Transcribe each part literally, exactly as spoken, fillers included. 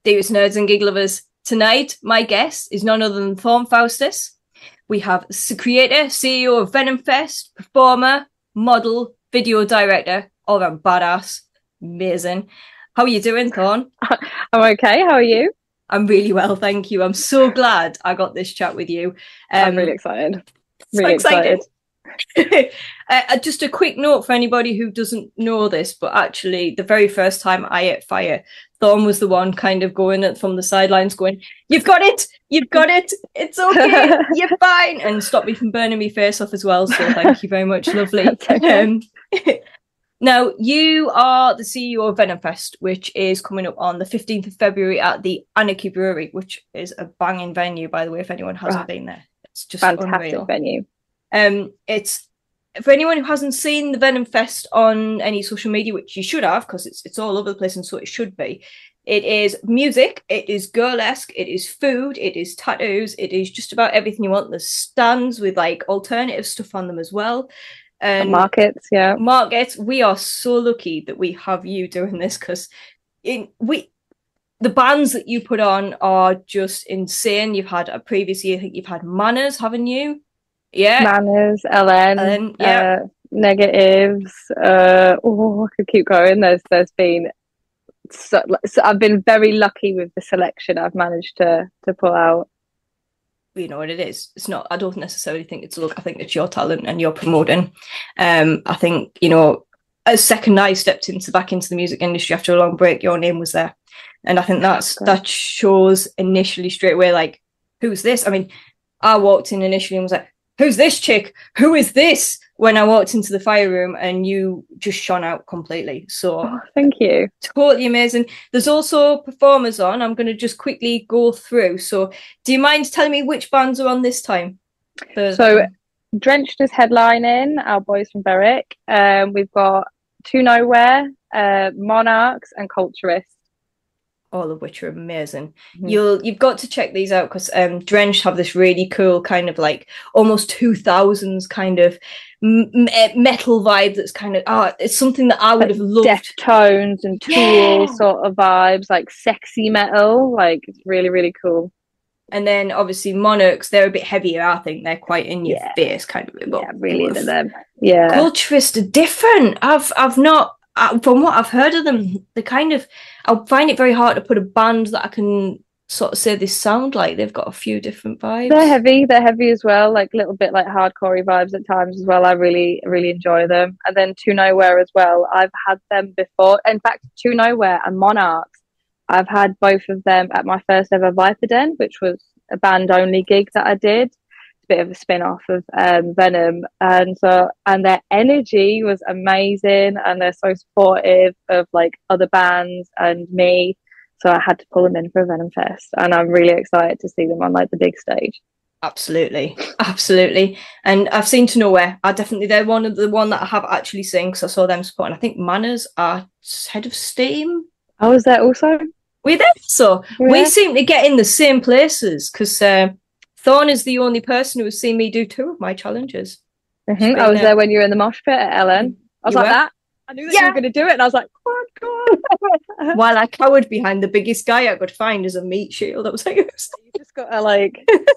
Dearest nerds and gig lovers, tonight my guest is none other than Thorn Faustus. We have the creator, C E O of Venom Fest, performer, model, video director, all around badass, amazing. How are you doing, Thorn? I'm okay. How are you? I'm really well, thank you. I'm so glad I got this chat with you. Um, I'm really excited. Really so excited. excited. uh, just a quick note for anybody who doesn't know this, but actually the very first time I ate fire, Thorn was the one kind of going from the sidelines going, "You've got it, you've got it, it's okay, you're fine," and stopped me from burning my face off as well. So thank you very much, lovely. Okay. Um, now, you are the C E O of Venom Fest, which is coming up on the fifteenth of February at the Anarchy Brewery, which is a banging venue, by the way, if anyone hasn't oh, been there. It's just fantastic unreal. venue. Um, it's for anyone who hasn't seen the Venom Fest on any social media, which you should have, because it's it's all over the place, and so it should be. It is music, it is girlesque, it is food, it is tattoos, it is just about everything you want. There's stands with like alternative stuff on them as well. And, and markets, yeah. Markets. We are so lucky that we have you doing this, because in we the bands that you put on are just insane. You've had a previous year, I think you've had Manners, haven't you? Yeah, Manners, L N, Ellen, yeah, uh, Negatives. Uh, oh, I could keep going. There's, there's been. So, so I've been very lucky with the selection I've managed to to pull out. You know what it is. It's not. I don't necessarily think it's luck. I think it's your talent and your promoting. Um, I think you know. As second I stepped into back into the music industry after a long break, your name was there, and I think that's that shows initially straight away. Like, who's this? I mean, I walked in initially and was like, "Who's this chick? Who is this?" When I walked into the fire room, and you just shone out completely. So oh, thank you. Totally amazing. There's also performers on. I'm going to just quickly go through. So do you mind telling me which bands are on this time? For so Drenched is headlining, our boys from Berwick. Um, we've got To Nowhere, uh, Monarchs and Culturist. All of which are amazing. Mm-hmm. You'll you've got to check these out, because um, Drenched have this really cool kind of like almost two thousands kind of m- metal vibe. That's kind of ah, oh, it's something that I would like have loved. Deftones and Tool yeah. sort of vibes, like sexy metal. Like it's really really cool. And then obviously Monarchs, they're a bit heavier. I think they're quite in your yeah. face kind of. But yeah, really into them. Yeah, Culturist are different. I've I've not. From what I've heard of them, they kind of, I find it very hard to put a band that I can sort of say they sound like. They've got a few different vibes. They're heavy, they're heavy as well, like a little bit like hardcore vibes at times as well. I really, really enjoy them. And then To Nowhere as well. I've had them before. In fact, To Nowhere and Monarchs, I've had both of them at my first ever Viper Den, which was a band only gig that I did. Bit of a spin-off of um, Venom, and so and their energy was amazing, and they're so supportive of like other bands and me, so I had to pull them in for Venom Fest, and I'm really excited to see them on like the big stage. Absolutely, absolutely. And I've seen To Nowhere. I definitely they're one of the one that I have actually seen, because I saw them supporting. I think Manners are head of Steam. I was there also. We there, so yeah. We seem to get in the same places, because. Uh, Thorn is the only person who has seen me do two of my challenges. Mm-hmm. I was there when you were in the mosh pit at L N. I was you like were? that. I knew that yeah. you were going to do it, and I was like, "Come on, come on!" While I cowered behind the biggest guy I could find as a meat shield, I was like, "You just got to like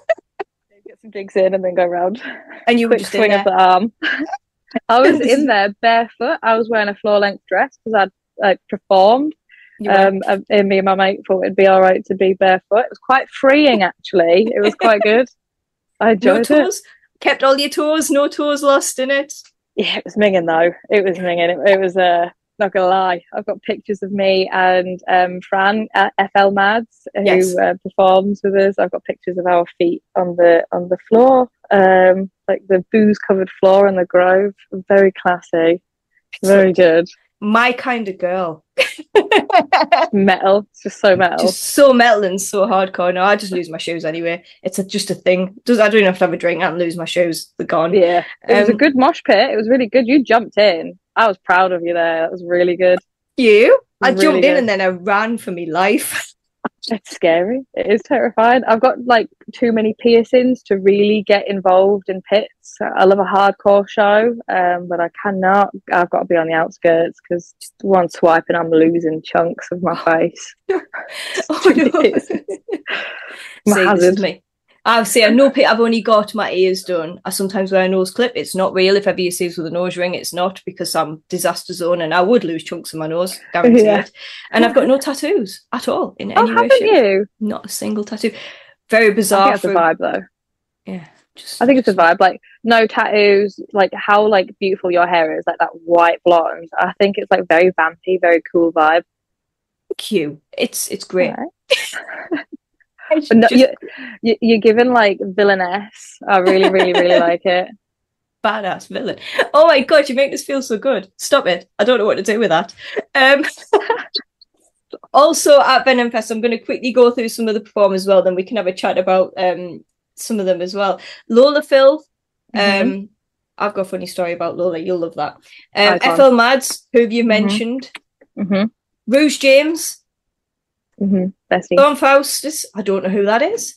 get some drinks in and then go round." And you quick were just swing of the arm. I was in there barefoot. I was wearing a floor length dress because I'd like performed. Um, and me and my mate thought it'd be all right to be barefoot. It was quite freeing, actually. It was quite good. I enjoyed no toes? it. Kept all your toes, no toes lost in it. Yeah, it was minging though. It was minging. It, it was uh, not gonna lie. I've got pictures of me and um, Fran at F L Mads, who yes. uh, performs with us. I've got pictures of our feet on the on the floor, um, like the booze covered floor in the Grove. Very classy. Very good. My kind of girl. Metal. It's just so metal. Just so metal and so hardcore. No, I just lose my shoes anyway. It's a, just a thing. Does I don't even have to have a drink and lose my shoes. They're gone. Yeah. It um, was a good mosh pit. It was really good. You jumped in. I was proud of you there. It was really good. You? I really jumped good. in and then I ran for my life. It's scary. It is terrifying. I've got like too many piercings to really get involved in pits. I love a hardcore show, um, but I cannot. I've got to be on the outskirts because one swipe and I'm losing chunks of my face. Oh no! My See, hazard. this is me. I see. I know. I've only got my ears done. I sometimes wear a nose clip. It's not real. If ever you see us with a nose ring, it's not, because I'm disaster zone and I would lose chunks of my nose, guarantee Yeah. it. And I've got no tattoos at all in Oh, any way, haven't shape. you? Not a single tattoo. Very bizarre. I think it's a vibe, though. Yeah, just, I think it's a vibe. Like no tattoos. Like how like beautiful your hair is, like that white blonde. I think it's like very vampy, very cool vibe. Cute. It's it's great. Right. But no, just... you, you're given like villainess. I really, really, really like it. Badass villain. Oh my god, you make this feel so good. Stop it. I don't know what to do with that. Um, also at Venom Fest, I'm going to quickly go through some of the performers as well, then we can have a chat about um, some of them as well. Lola Phil. Um, mm-hmm. I've got a funny story about Lola. You'll love that. Um, F L Mads, who have you mentioned? Mm-hmm. Rouge James. Mm-hmm. Bestie. Dawn Faustus. I don't know who that is.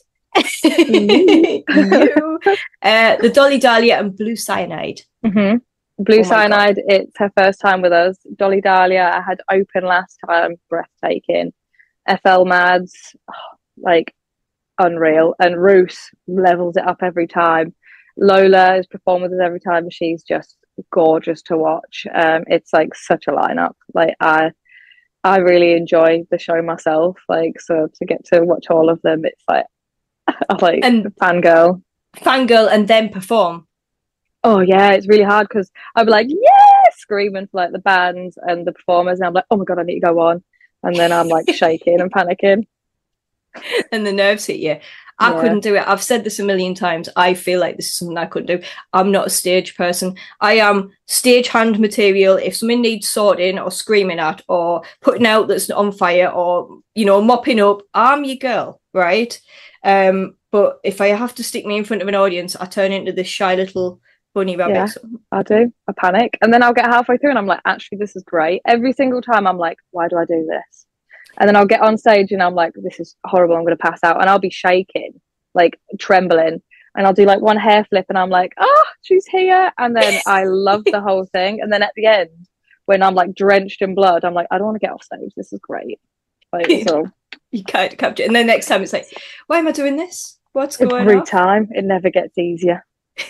you. Uh, the Dolly Dahlia and Blue Cyanide. Mm-hmm. Blue oh Cyanide, it's her first time with us. Dolly Dahlia, I had open last time, breathtaking. F L Mads, oh, like unreal. And Roos levels it up every time. Lola has performed with us every time. She's just gorgeous to watch. Um, it's like such a lineup. Like I I really enjoy the show myself. Like, so to get to watch all of them, it's like, I like and fangirl. Fangirl and then perform. Oh, yeah, it's really hard because I'd be like, yeah, screaming for like the bands and the performers. And I'm like, oh my God, I need to go on. And then I'm like shaking and panicking. And the nerves hit you. I yeah. couldn't do it. I've said this a million times. I feel like this is something I couldn't do. I'm not a stage person. I am stage hand material. If something needs sorting or screaming at or putting out that's on fire or, you know, mopping up, I'm your girl, right? Um, but if I have to stick me in front of an audience, I turn into this shy little bunny rabbit. Yeah, I do. I panic. And then I'll get halfway through and I'm like, actually, this is great. Every single time I'm like, why do I do this? And then I'll get on stage and I'm like, this is horrible. I'm going to pass out. And I'll be shaking, like trembling. And I'll do like one hair flip and I'm like, oh, she's here. And then I love the whole thing. And then at the end, when I'm like drenched in blood, I'm like, I don't want to get off stage. This is great. Like, so you can't capture it. And then next time it's like, why am I doing this? What's going every on? Every time. It never gets easier.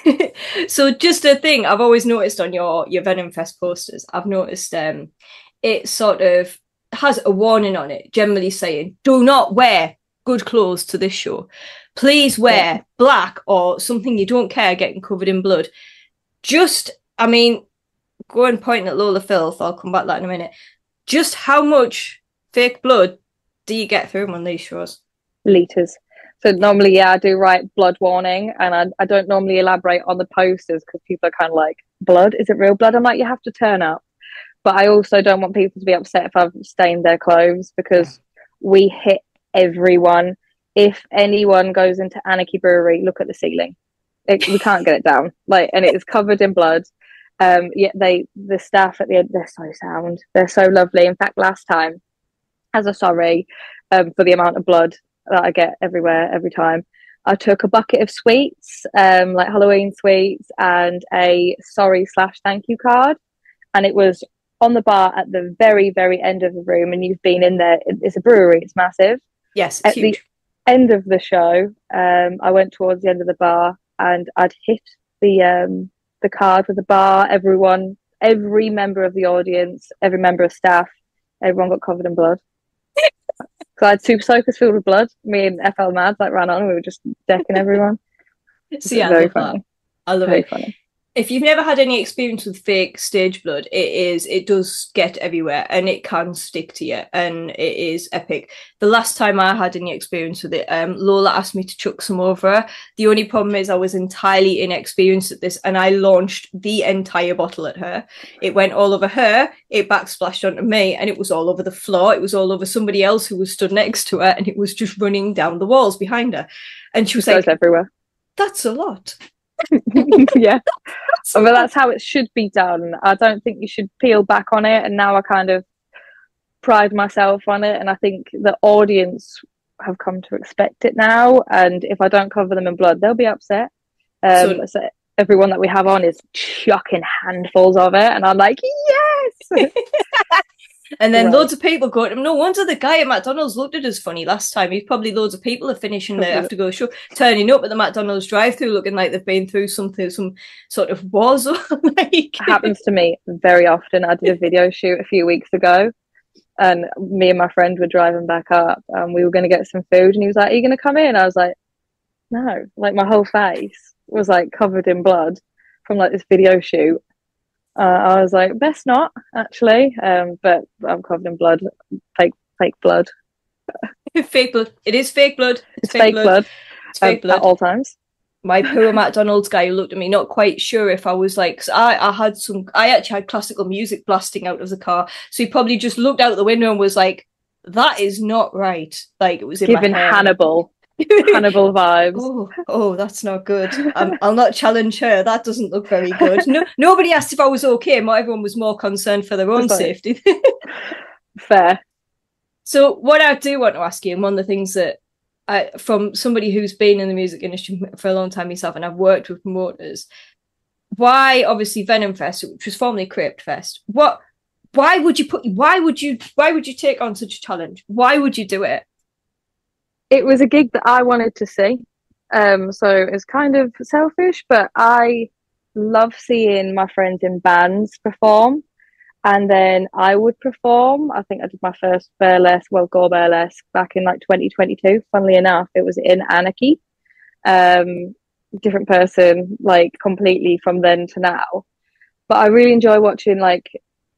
So just a thing I've always noticed on your, your Venom Fest posters, I've noticed um, it sort of has a warning on it, generally saying, do not wear good clothes to this show. Please wear yeah. black or something you don't care getting covered in blood. Just, I mean, go and point at Lola Filth, I'll come back to that in a minute. Just how much fake blood do you get through on these shows? Litres. So normally, yeah, I do write blood warning, and I, I don't normally elaborate on the posters because people are kind of like, blood? Is it real blood? I'm like, you have to turn up. But I also don't want people to be upset if I've stained their clothes because we hit everyone. If anyone goes into Anarchy Brewery, look at the ceiling. It, we can't get it down. Like, and it is covered in blood. Um, yet they, the staff at the end, they're so sound. They're so lovely. In fact, last time, as a sorry um, for the amount of blood that I get everywhere, every time, I took a bucket of sweets, um, like Halloween sweets, and a sorry slash thank you card. And it was on the bar at the very, very end of the room, and you've been in there. It's a brewery, it's massive. Yes, it's at huge. The end of the show, um, I went towards the end of the bar and I'd hit the um, the card with the bar. Everyone, every member of the audience, every member of staff, everyone got covered in blood. So I had super soakers filled with blood. Me and F L Mads like ran on and we were just decking everyone. See, I very love funny. that. I love very it. Funny. If you've never had any experience with fake stage blood, it is it does get everywhere and it can stick to you and it is epic. The last time I had any experience with it, um, Lola asked me to chuck some over her. The only problem is I was entirely inexperienced at this and I launched the entire bottle at her. It went all over her, it backsplashed onto me and it was all over the floor. It was all over somebody else who was stood next to her and it was just running down the walls behind her. And she was it like, goes everywhere. That's a lot. Yeah. But that's how it should be done. I don't think you should peel back on it, and now I kind of pride myself on it, and I think the audience have come to expect it now. And if I don't cover them in blood, they'll be upset. Um, so, so everyone that we have on is chucking handfuls of it, and I'm like, yes. And then right. loads of people go to him. No wonder the guy at McDonald's looked at us funny last time. He's probably loads of people are finishing their after go show, turning up at the McDonald's drive-through looking like they've been through something, some sort of war zone. Like... It happens to me very often. I did a video shoot a few weeks ago, and me and my friend were driving back up, and we were going to get some food, and he was like, "Are you going to come in?" I was like, "No." Like my whole face was like covered in blood from like this video shoot. Uh, I was like, best not, actually. Um, but I'm covered in blood, fake, fake blood. Fake blood. It is fake blood. It's, it's fake, fake blood. blood. It's fake um, blood at all times. My poor McDonald's guy who looked at me, not quite sure if I was like, cause I, I had some, I actually had classical music blasting out of the car. So he probably just looked out the window and was like, that is not right. Like it was in Giving my hair. Hannibal. Hannibal vibes. Oh, oh, that's not good. Um, I'll not challenge her. That doesn't look very good. No, nobody asked if I was okay. Everyone was more concerned for their own safety. Fair. So, what I do want to ask you, and one of the things that, I, from somebody who's been in the music industry for a long time myself, and I've worked with promoters, why obviously Venom Fest, which was formerly Crypt Fest, what? Why would you put? Why would you? Why would you take on such a challenge? Why would you do it? It was a gig that I wanted to see. Um, so it's kind of selfish, but I love seeing my friends in bands perform. And then I would perform. I think I did my first burlesque, well, gore burlesque back in like twenty twenty-two. Funnily enough, it was in Anarchy. Um, different person, like completely from then to now. But I really enjoy watching like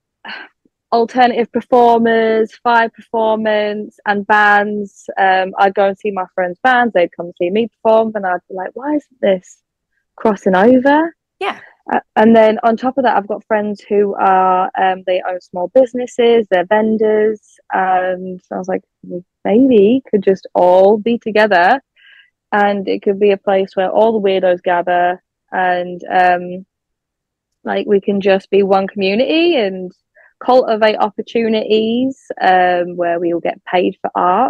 alternative performers, fire performance, and bands. Um, I'd go and see my friends' bands. They'd come see me perform, and I'd be like, "Why isn't this crossing over?" Yeah. Uh, and then on top of that, I've got friends who are um, they own small businesses. They're vendors, and I was like, we maybe could just all be together, and it could be a place where all the weirdos gather, and um, like we can just be one community and cultivate opportunities um, where we all get paid for art,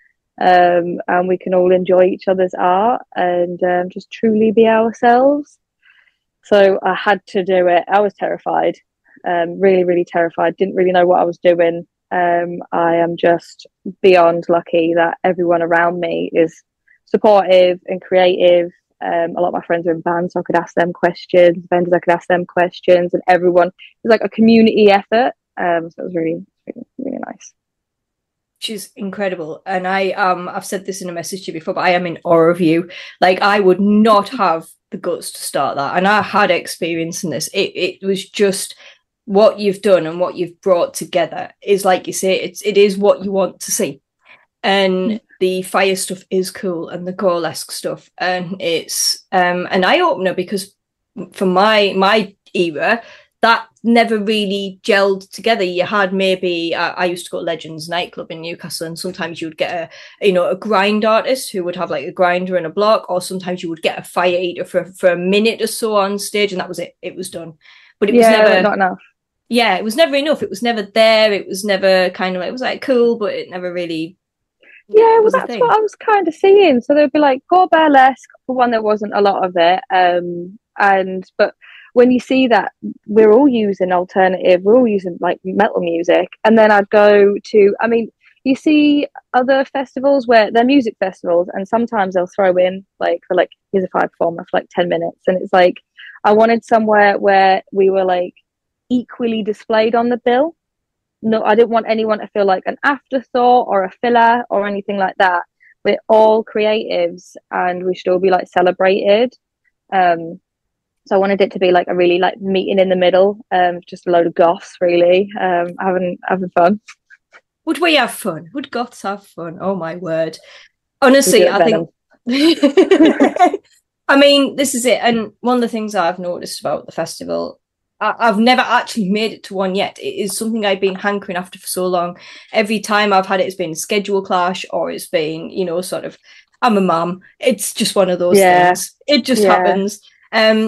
um, and we can all enjoy each other's art and um, just truly be ourselves. So I had to do it. I was terrified, um, really, really terrified. Didn't really know what I was doing. Um, I am just beyond lucky that everyone around me is supportive and creative. Um, a lot of my friends are in bands, so I could ask them questions. Vendors, I could ask them questions, and everyone, it was like a community effort. Um, so it was really, really, really nice. She's incredible, and I um I've said this in a message to you before, but I am in awe of you. Like I would not have the guts to start that, and I had experience in this. It it was just what you've done and what you've brought together is, like you say, it's it is what you want to see. And the fire stuff is cool, and the Gorlesque stuff, and it's um, an eye opener because for my my era, that never really gelled together. You had maybe I, I used to go to Legends nightclub in Newcastle, and sometimes you would get a you know a grind artist who would have like a grinder and a block, or sometimes you would get a fire eater for for a minute or so on stage, and that was it. It was done, but it was yeah, never not enough. Yeah, it was never enough. It was never there. It was never kind of like it was like cool, but it never really. Yeah, well, that's what I was kind of seeing. So there'd be like gore burlesque, for one, there wasn't a lot of it. Um, and but when you see that, we're all using alternative, we're all using like metal music. And then I'd go to, I mean, you see other festivals where they're music festivals, and sometimes they'll throw in like for like here's a fire performer for like ten minutes, and it's like I wanted somewhere where we were like equally displayed on the bill. No, I didn't want anyone to feel like an afterthought or a filler or anything like that. We're all creatives, and we should all be like celebrated. Um, so I wanted it to be like a really like meeting in the middle, um, just a load of goths really, um, having having fun. Would we have fun? Would goths have fun? Oh my word! Honestly, I think. I mean, this is it, and one of the things I've noticed about the festival. I've never actually made it to one yet. It is something I've been hankering after for so long. Every time I've had it, it's been a schedule clash, or it's been, you know, sort of, I'm a mum. It's just one of those yeah. things. It just yeah. happens. Um,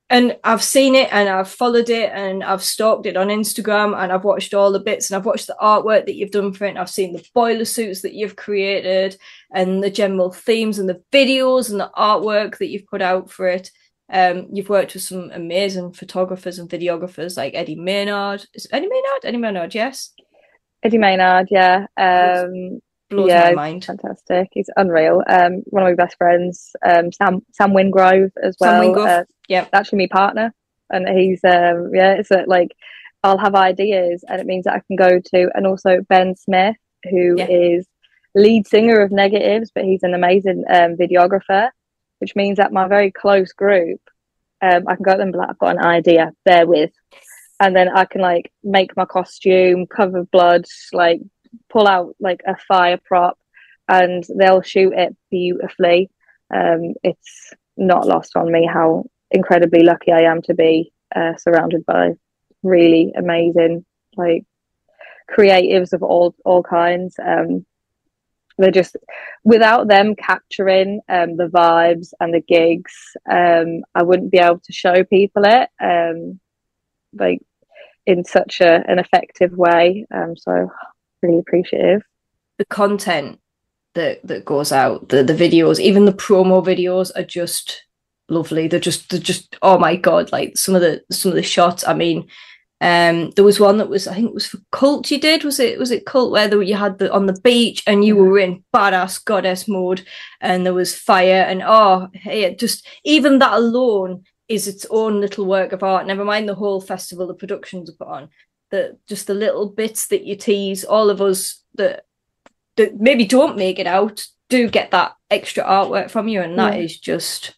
And I've seen it and I've followed it and I've stalked it on Instagram and I've watched all the bits and I've watched the artwork that you've done for it. And I've seen the boiler suits that you've created and the general themes and the videos and the artwork that you've put out for it. Um, you've worked with some amazing photographers and videographers like Eddie Maynard. Is it Eddie Maynard? Eddie Maynard, yes. Eddie Maynard, yeah. Um, Blows yeah, my mind. Fantastic. He's unreal. Um, one of my best friends, um, Sam Sam Wingrove as well. Sam Wingrove, uh, yeah. Actually, my partner, and he's um, yeah. It's a, like I'll have ideas, and it means that I can go to, and also Ben Smith, who yeah. is lead singer of Negatives, but he's an amazing um, videographer, which means that my very close group, um, I can go to them and be like, I've got an idea, bear with, and then I can like make my costume, cover blood, like pull out like a fire prop, and they'll shoot it beautifully. Um, it's not lost on me how incredibly lucky I am to be uh, surrounded by really amazing like creatives of all all kinds. Um, they're just, without them capturing um, the vibes and the gigs, um, I wouldn't be able to show people it um, like in such a, an effective way. Um, so really appreciative. The content that that goes out, the the videos, even the promo videos are just lovely. They're just they're just oh my god, like some of the some of the shots. I mean, um, there was one that was, I think it was for Cult. You did was it was it Cult where the, you had the on the beach and you were in badass goddess mode and there was fire and oh hey, just even that alone is its own little work of art. Never mind the whole festival the productions are put on. The just the little bits that you tease, all of us that that maybe don't make it out do get that extra artwork from you, and that yeah. is just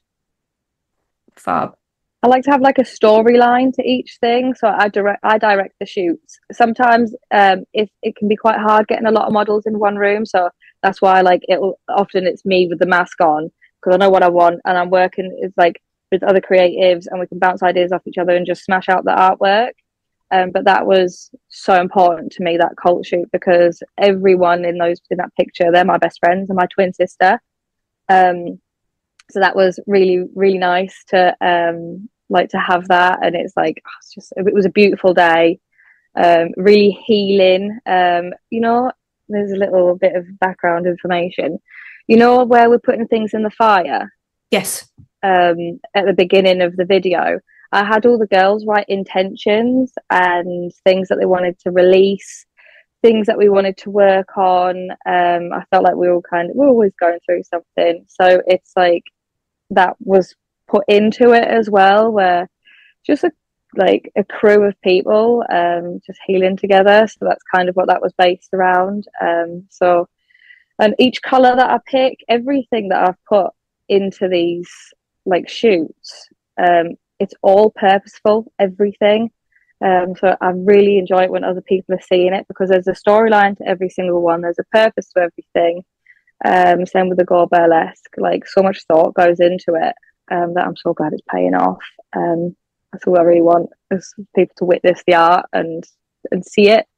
fab. I like to have like a storyline to each thing, so I direct I direct the shoots. Sometimes um if it can be quite hard getting a lot of models in one room, so that's why like it'll often it's me with the mask on because I know what I want and I'm working it's like with other creatives and we can bounce ideas off each other and just smash out the artwork. Um, but that was so important to me, that Cult shoot, because everyone in those in that picture, they're my best friends and my twin sister. Um, so that was really, really nice to um, like to have that. And it's like oh, it's just it was a beautiful day, um, really healing. Um, you know, there's a little bit of background information. You know where we're putting things in the fire? Yes. Um, at the beginning of the video. I had all the girls write intentions and things that they wanted to release, things that we wanted to work on. Um, I felt like we were all kind of, we we're always going through something. So it's like that was put into it as well, where just a, like a crew of people um, just healing together. So that's kind of what that was based around. Um, so, and each color that I pick, everything that I've put into these like shoots, um, it's all purposeful, everything. Um, so I really enjoy it when other people are seeing it because there's a storyline to every single one. There's a purpose to everything. Um, same with the Gore Burlesque. Like so much thought goes into it um, that I'm so glad it's paying off. Um, that's all I really want is people to witness the art and and see it.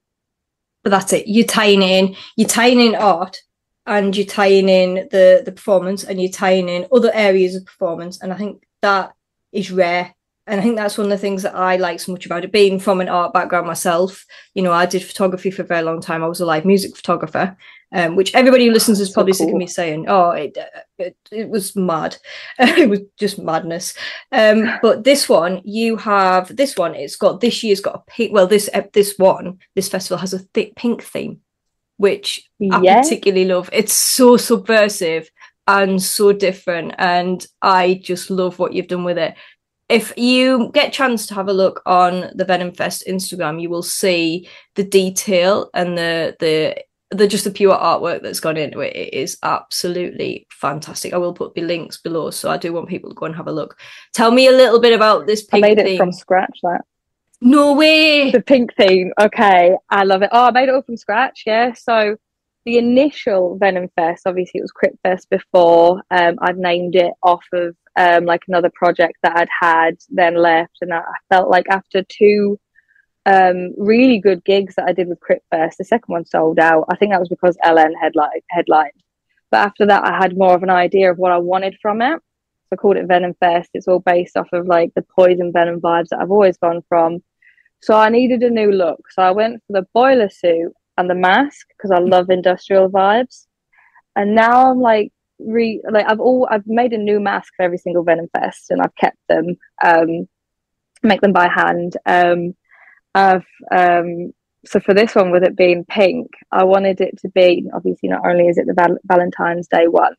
But that's it. You're tying in, you're tying in art and you're tying in the, the performance and you're tying in other areas of performance. And I think that is rare, and I think that's one of the things that I like so much about it. Being from an art background myself, you know, I did photography for a very long time. I was a live music photographer, um, which everybody who listens is probably so cool. Sick of me saying, "Oh, it it, it was mad, it was just madness." Um, but this one, you have this one. It's got this year's got a pink. Well, this this one, this festival has a thick pink theme, which yeah. I particularly love. It's so subversive and so different, and I just love what you've done with it. If you get a chance to have a look on the Venom Fest Instagram, you will see the detail and the the the just the pure artwork that's gone into it. It is absolutely fantastic. I will put the links below, so I do want people to go and have a look. Tell me a little bit about this pink I made it theme. From scratch, that. No way! The pink theme, okay, I love it. Oh, I made it all from scratch, yeah, so the initial Venom Fest, obviously it was Crypt Fest before. Um, I'd named it off of um, like another project that I'd had, then left. And I, I felt like after two um, really good gigs that I did with Crypt Fest, the second one sold out. I think that was because Ellen headline, headlined. But after that, I had more of an idea of what I wanted from it. I called it Venom Fest. It's all based off of like the poison venom vibes that I've always gone from. So I needed a new look. So I went for the boiler suit and the mask because I love industrial vibes. And now I'm like, re like I've all I've made a new mask for every single Venom Fest, and I've kept them, um, make them by hand. Um, I've um, so for this one, with it being pink, I wanted it to be, obviously not only is it the val Valentine's Day one,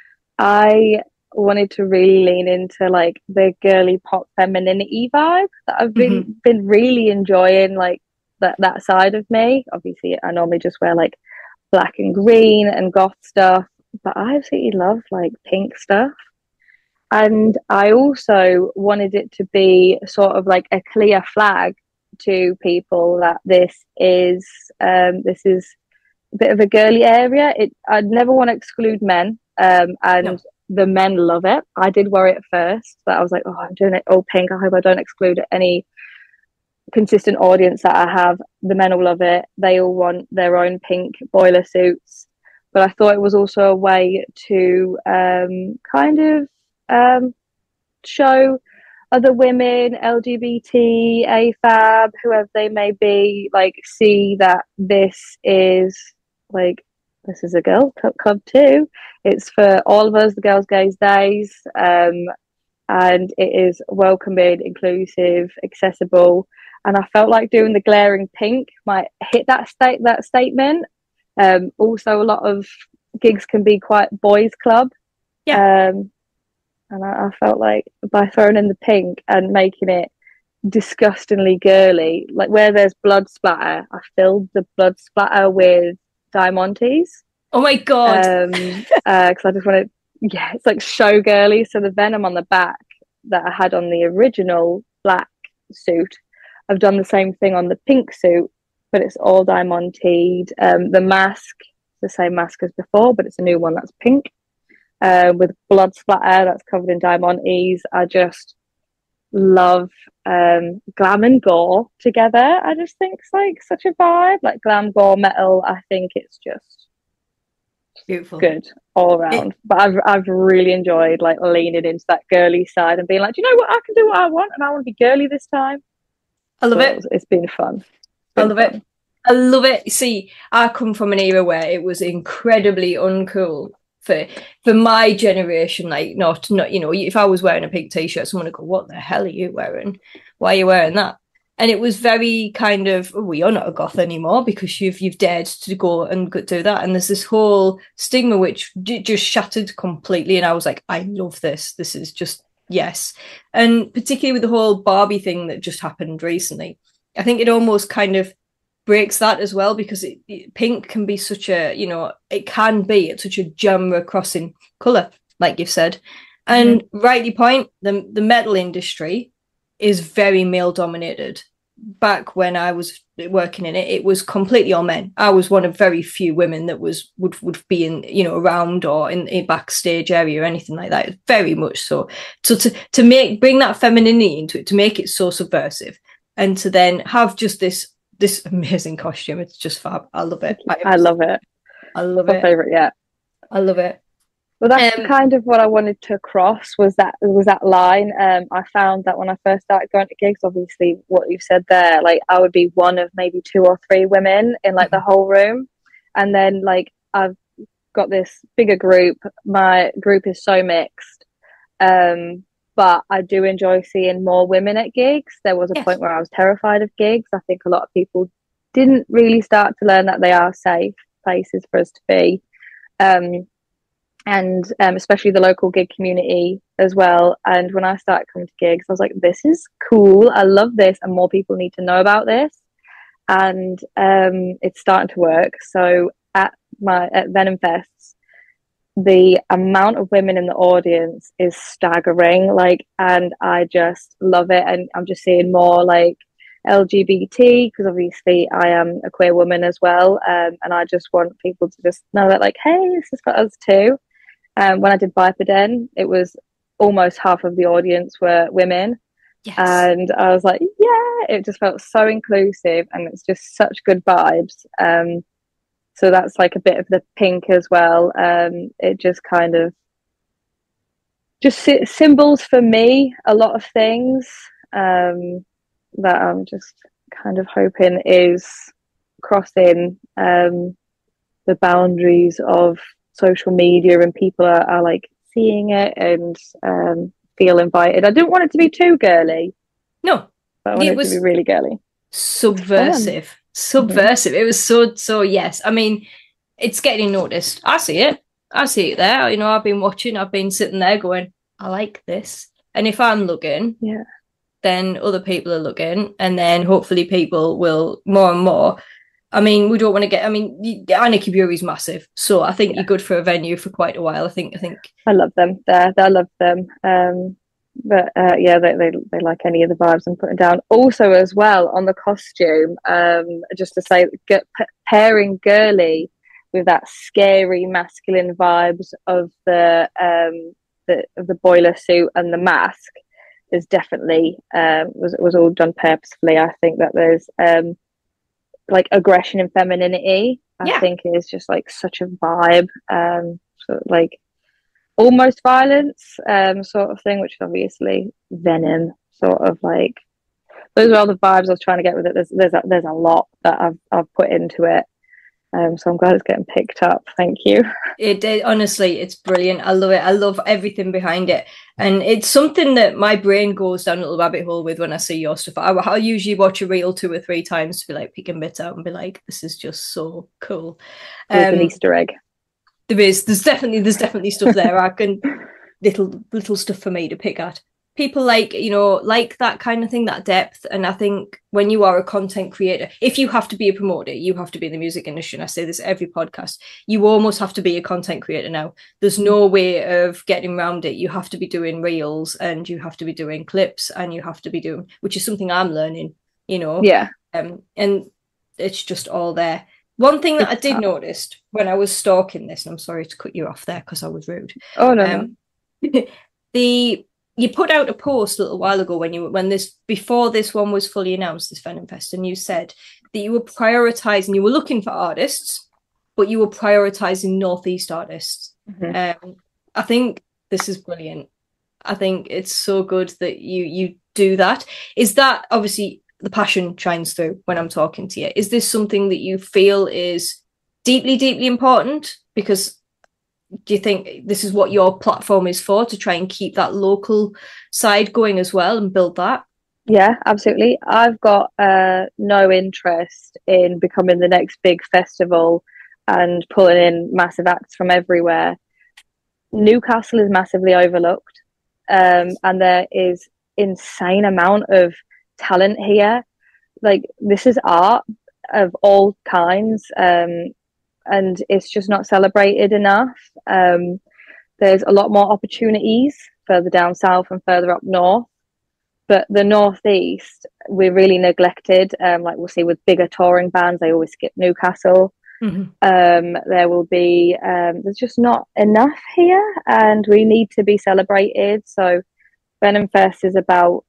I wanted to really lean into like the girly pop femininity vibe that I've been mm-hmm. been really enjoying, like that that side of me. Obviously, I normally just wear like black and green and goth stuff, but I absolutely love like pink stuff. And I also wanted it to be sort of like a clear flag to people that this is um, this is a bit of a girly area. It I'd never want to exclude men, um, and no. the men love it. I did worry at first, but I was like, oh, I'm doing it all pink. I hope I don't exclude any consistent audience that I have. The men all love it. They all want their own pink boiler suits. But I thought it was also a way to um, kind of um, show other women, L G B T, A F A B, whoever they may be, like see that this is like, this is a girl club too. It's for all of us, the Girls Gays Days, um, and it is welcoming, inclusive, accessible. And I felt like doing the glaring pink might hit that state that statement. Um, also, a lot of gigs can be quite boys' club. Yeah. Um, and I, I felt like by throwing in the pink and making it disgustingly girly, like where there's blood splatter, I filled the blood splatter with Diamantes. Oh my god! Um, because uh, I just wanted, yeah, it's like show girly. So the venom on the back that I had on the original black suit, I've done the same thing on the pink suit, but it's all diamanted. Um, the mask, the same mask as before, but it's a new one that's pink, uh, with blood splatter that's covered in diamantes. I just love um, glam and gore together. I just think it's like such a vibe, like glam, gore, metal. I think it's just beautiful, good all around. It, but I've I've really enjoyed like leaning into that girly side and being like, do you know what, I can do what I want, and I want to be girly this time. I love so it. It's been fun. It's been I love fun. it. I love it. See, I come from an era where it was incredibly uncool for for my generation. Like, not not you know, if I was wearing a pink t-shirt, someone would go, "What the hell are you wearing? Why are you wearing that?" And it was very kind of, oh, well, you're not a goth anymore because you've you've dared to go and do that. And there's this whole stigma which just shattered completely. And I was like, I love this. This is just, yes. And particularly with the whole Barbie thing that just happened recently, I think it almost kind of breaks that as well, because it, it, pink can be such a, you know, it can be it's such a genre crossing colour, like you've said. And mm-hmm. rightly point, the the metal industry is very male dominated. Back when I was working in it, it was completely all men. I was one of very few women that was would would be in, you know, around or in a backstage area or anything like that. Very much so. So to to make bring that femininity into it, to make it so subversive, and to then have just this this amazing costume, it's just fab. I love it. I, I love it. I love My it. favorite yet. I love it. Well, that's um, kind of what I wanted to cross was that was that line. Um, I found that when I first started going to gigs, obviously what you said there, like I would be one of maybe two or three women in like the whole room, and then like I've got this bigger group. My group is so mixed, um, but I do enjoy seeing more women at gigs. There was a yes. point where I was terrified of gigs. I think a lot of people didn't really start to learn that they are safe places for us to be. Um, and um, especially the local gig community as well. And when I started coming to gigs, I was like, this is cool. I love this, and more people need to know about this. And um, it's starting to work. So at my at Venom Fests, the amount of women in the audience is staggering. Like, and I just love it. And I'm just seeing more like L G B T, because obviously I am a queer woman as well. Um, and I just want people to just know that, like, hey, this is for us too. Um, when I did Bipeden, it was almost half of the audience were women. Yes. And I was like, yeah, it just felt so inclusive, and it's just such good vibes. Um, so that's like a bit of the pink as well. Um, it just kind of just sy- symbols for me, a lot of things um, that I'm just kind of hoping is crossing um, the boundaries of social media, and people are, are like seeing it and um, feel invited. I didn't want it to be too girly. No, but I want it it was to be really girly. Subversive. Subversive. Mm-hmm. It was so, so yes. I mean, it's getting noticed. I see it. I see it there. You know, I've been watching, I've been sitting there going, I like this. And if I'm looking, yeah, then other people are looking, and then hopefully people will more and more. I mean, we don't want to get. I mean, Anarchy Brewery's massive, so I think yeah. you're good for a venue for quite a while. I think. I think. I love them. There, I love them. Um, but uh, yeah, they, they they like any of the vibes I'm putting down. Also, as well on the costume, um, just to say, get, pairing girly with that scary masculine vibes of the um the of the boiler suit and the mask is definitely um was was all done purposefully. I think that there's um like aggression and femininity. I yeah. think is just like such a vibe. Um, so like almost violence, um, sort of thing, which is obviously venom, sort of like. Those are all the vibes I was trying to get with it. There's there's a, there's a lot that I've I've put into it. Um, so I'm glad it's getting picked up. Thank you. It, it honestly, it's brilliant. I love it. I love everything behind it, and it's something that my brain goes down a little rabbit hole with when I see your stuff. I, I'll usually watch a reel two or three times to be like picking bits out and be like, "This is just so cool." There's um, an Easter egg. There is. There's definitely there's definitely stuff there. I can little little stuff for me to pick at. People like, you know, like that kind of thing, that depth. And I think when you are a content creator, if you have to be a promoter, you have to be in the music industry. And I say this every podcast, you almost have to be a content creator now. There's no way of getting around it. You have to be doing reels, and you have to be doing clips, and you have to be doing, which is something I'm learning, you know. Yeah. Um, and it's just all there. One thing that I did notice when I was stalking this, and I'm sorry to cut you off there because I was rude. Oh, no, um, no. the... You put out a post a little while ago when you when this before this one was fully announced, this Venom Fest, and you said that you were prioritizing, you were looking for artists, but you were prioritizing Northeast artists. Mm-hmm. Um, I think this is brilliant. I think it's so good that you you do that. Is that obviously the passion shines through when I'm talking to you? Is this something that you feel is deeply, deeply important? Because do you think this is what your platform is for, to try and keep that local side going as well and build that? Yeah, absolutely. I've got uh, no interest in becoming the next big festival and pulling in massive acts from everywhere. Newcastle is massively overlooked, um, and there is insane amount of talent here. Like, this is art of all kinds. Um, and it's just not celebrated enough. Um, there's a lot more opportunities further down south and further up north, but the northeast, we're really neglected. Um, like we'll see with bigger touring bands, they always skip Newcastle. Mm-hmm. Um, there will be, um, there's just not enough here, and we need to be celebrated. So Venom Fest is about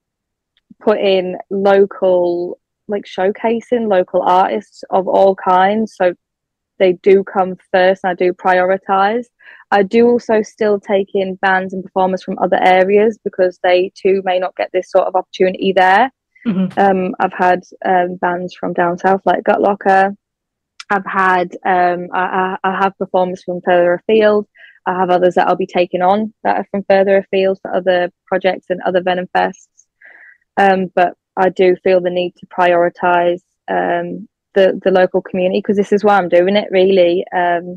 putting local, like showcasing local artists of all kinds. So they do come first, and I do prioritize. I do also still take in bands and performers from other areas because they too may not get this sort of opportunity there. Mm-hmm. Um, I've had um, bands from down south like Gutlocker. I've had um, I, I have performers from further afield. I have others that I'll be taking on that are from further afield for other projects and other Venom Fests. Um, but I do feel the need to prioritize um, the the local community, because this is why I'm doing it, really. Um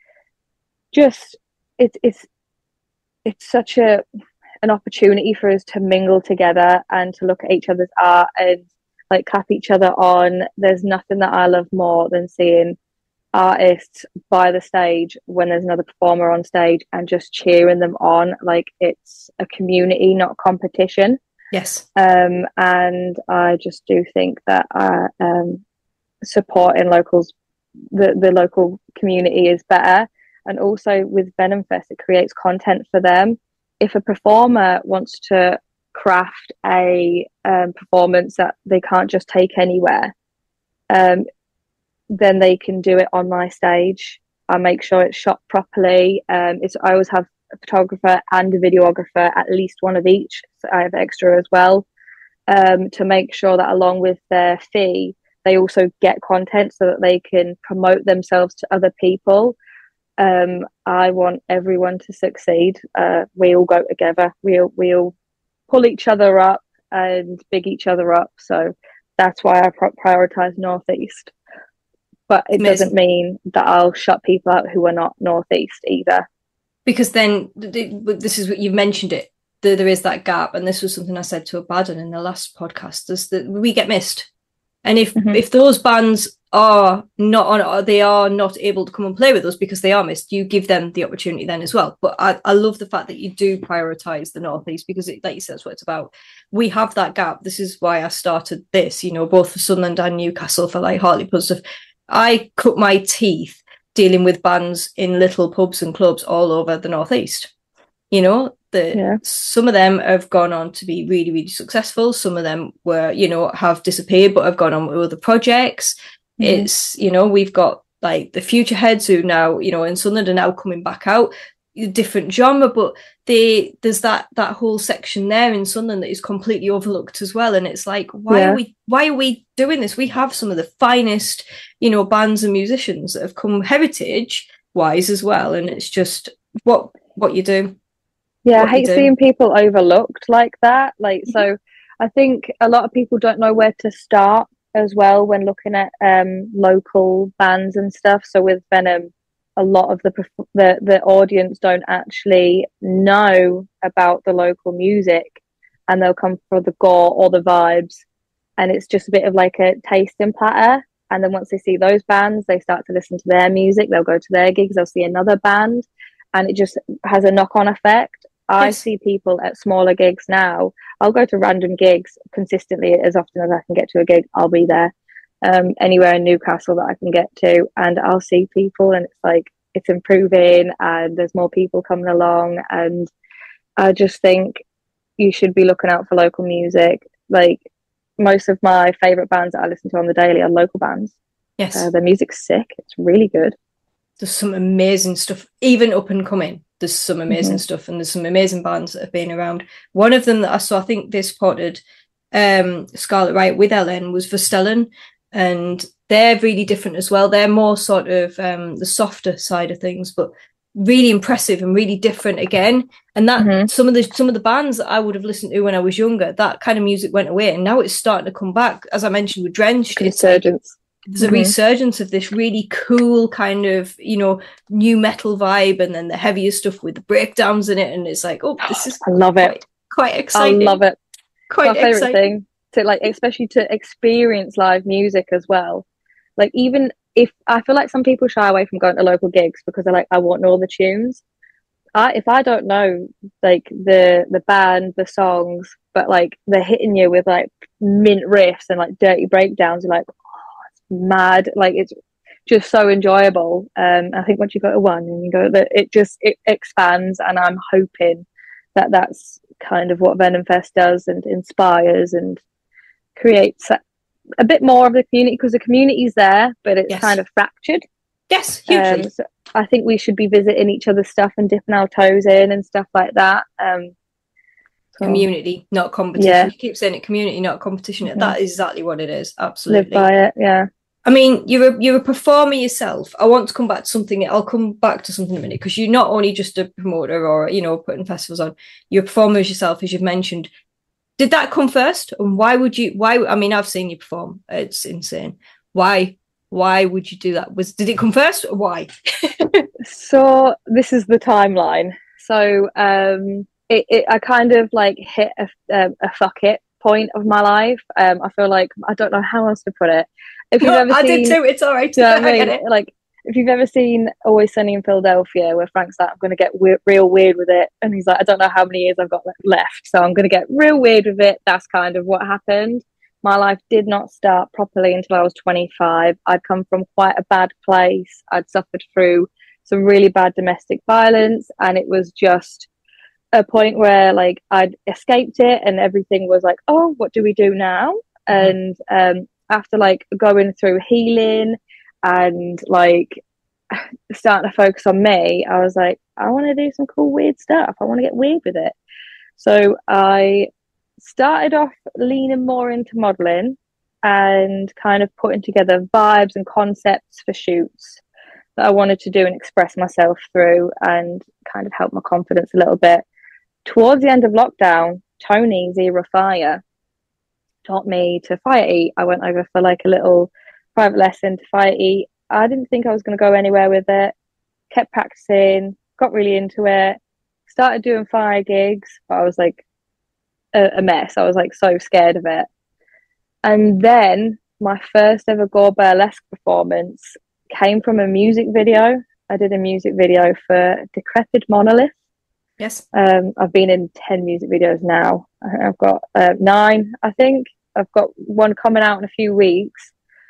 just it's it's it's such a an opportunity for us to mingle together and to look at each other's art and like clap each other on. There's nothing that I love more than seeing artists by the stage when there's another performer on stage and just cheering them on. Like, it's a community, not competition. Yes. Um and I just do think that I um supporting locals, the, the local community is better. And also with Venom Fest, it creates content for them. If a performer wants to craft a um, performance that they can't just take anywhere, um, then they can do it on my stage. I make sure it's shot properly. Um, it's I always have photographer and a videographer, at least one of each. So I have extra as well, um, to make sure that along with their fee, they also get content so that they can promote themselves to other people. Um, I want everyone to succeed. Uh, we all go together. We all, we all pull each other up and big each other up. So that's why I prioritize Northeast. But it Amazing. Doesn't mean that I'll shut people out who are not Northeast either. Because then this is what you've mentioned it. There is that gap, and this was something I said to Abaddon in the last podcast. Is that we get missed, and if mm-hmm. if those bands are not on, or they are not able to come and play with us because they are missed, you give them the opportunity then as well. But I, I love the fact that you do prioritize the Northeast, because it, like you said, that's what it's about. We have that gap. This is why I started this, you know, both for Sunderland and Newcastle, for like Hartlepool stuff. I cut my teeth dealing with bands in little pubs and clubs all over the Northeast. You know, the yeah. some of them have gone on to be really, really successful. Some of them were, you know, have disappeared but have gone on with other projects. Mm-hmm. It's, you know, we've got like the Future Heads who now, you know, in Sunderland are now coming back out, different genre, but they there's that that whole section there in Sunderland that is completely overlooked as well. And it's like, why yeah. are we why are we doing this? We have some of the finest, you know, bands and musicians that have come heritage wise as well. And it's just what what you do. Yeah, I hate seeing people overlooked like that. Like, mm-hmm. so I think a lot of people don't know where to start as well when looking at um, local bands and stuff. So with Venom, a lot of the, the the audience don't actually know about the local music, and they'll come for the gore or the vibes, and it's just a bit of like a tasting platter. And then once they see those bands, they start to listen to their music. They'll go to their gigs. They'll see another band, and it just has a knock-on effect. I yes. see people at smaller gigs now. I'll go to random gigs consistently. As often as I can get to a gig, I'll be there. Um, anywhere in Newcastle that I can get to, and I'll see people, and it's like it's improving, and there's more people coming along. And I just think you should be looking out for local music. Like, most of my favorite bands that I listen to on the daily are local bands. Yes, uh, their music's sick. It's really good. There's some amazing stuff, even up and coming. There's some amazing mm-hmm. stuff, and there's some amazing bands that have been around. One of them that I saw, I think they supported um, Scarlet Riot with Ellen, was Verstellen, and they're really different as well. They're more sort of um, the softer side of things, but really impressive and really different again. And that mm-hmm. some of the some of the bands that I would have listened to when I was younger, that kind of music went away, and now it's starting to come back. As I mentioned with Drenched, Resurgence. There's a mm-hmm. resurgence of this really cool kind of, you know, new metal vibe, and then the heavier stuff with the breakdowns in it, and it's like, oh, this is I love quite, it. Quite exciting. I love it. Quite my favorite exciting. thing to like, especially to experience live music as well. Like, even if I feel like some people shy away from going to local gigs because they're like, I won't know all the tunes. I if I don't know like the the band, the songs, but like they're hitting you with like mint riffs and like dirty breakdowns, you're like, mad, like it's just so enjoyable. um I think once you go to one and you go that it just it expands, and I'm hoping that that's kind of what Venom Fest does, and inspires and creates a, a bit more of the community, because the community's there, but it's yes. kind of fractured. Yes, hugely. Um, so I think we should be visiting each other's stuff and dipping our toes in and stuff like that. um So, community, not competition. Yeah. You keep saying it, community, not competition. Mm-hmm. That is exactly what it is. Absolutely. Live by it, yeah. I mean, you're a, you're a performer yourself. I want to come back to something. I'll come back to something in a minute, because you're not only just a promoter or, you know, putting festivals on. You're a performer yourself, as you've mentioned. Did that come first? And why would you, why, I mean, I've seen you perform. It's insane. Why, why would you do that? Was, did it come first, or why? So this is the timeline. So, um, It, it, I kind of like hit a, a, a fuck it point of my life. Um, I feel like I don't know how else to put it. If you've no, ever I seen, did too. It's all right. You know I mean? I like if you've ever seen Always Sunny in Philadelphia, where Frank's like, I'm going to get we- real weird with it, and he's like, I don't know how many years I've got left, so I'm going to get real weird with it. That's kind of what happened. My life did not start properly until I was twenty-five. I'd come from quite a bad place. I'd suffered through some really bad domestic violence, and it was just a point where like I'd escaped it, and everything was like, oh, what do we do now? Mm-hmm. And um, after like going through healing and like starting to focus on me, I was like, I want to do some cool, weird stuff. I want to get weird with it. So I started off leaning more into modeling and kind of putting together vibes and concepts for shoots that I wanted to do and express myself through and kind of help my confidence a little bit. Towards the end of lockdown, Tony Zero Fire taught me to fire eat. I went over for like a little private lesson to fire eat. I didn't think I was going to go anywhere with it. Kept practicing, got really into it, started doing fire gigs, but I was like a, a mess. I was like so scared of it. And then my first ever Gore Burlesque performance came from a music video. I did a music video for Decrepit Monolith. Yes. Um, I've been in ten music videos now. I've got uh, nine, I think. I've got one coming out in a few weeks.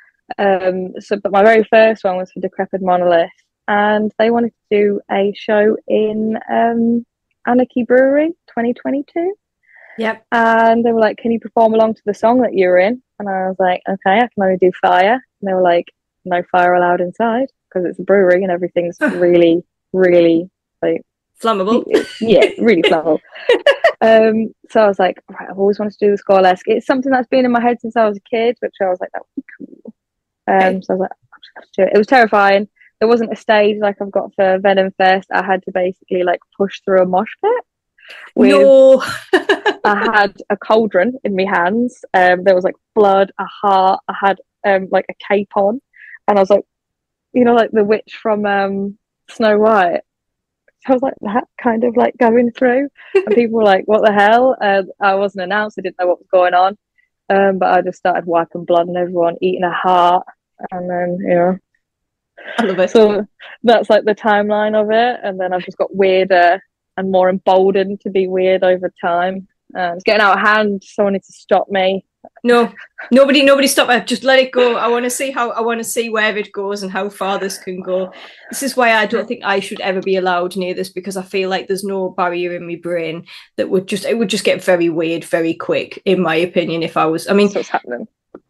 Um, so, but my very first one was for Decrepit Monolith, and they wanted to do a show in um, Anarchy Brewery twenty twenty-two. Yep. And they were like, "Can you perform along to the song that you're in?" And I was like, "Okay, I can only do fire." And they were like, "No fire allowed inside because it's a brewery and everything's really, really like flammable." Yeah, really flammable. um, so I was like, "Right, I've always wanted to do the Scorelesque." It's something that's been in my head since I was a kid, which I was like, "That would be cool." Um, okay. So I was like, "I'm just going to do it." It was terrifying. There wasn't a stage like I've got for Venom Fest. I had to basically like push through a mosh pit. With, no. I had a cauldron in my hands. Um, there was like blood, a heart. I had um like a cape on, and I was like, you know, like the witch from um Snow White. So I was like that, kind of like going through, and people were like, "What the hell?" Uh, I wasn't announced. I didn't know what was going on, um, but I just started wiping blood on everyone, eating a heart, and then you know. I love it. So that's like the timeline of it, and then I've just got weirder and more emboldened to be weird over time. Uh, it's getting out of hand. Someone needs to stop me. No, nobody, nobody stop it. Just let it go. I want to see how. I want to see where it goes and how far this can go. This is why I don't think I should ever be allowed near this, because I feel like there's no barrier in my brain that would just. It would just get very weird, very quick, in my opinion. If I was, I mean, that's what's happening.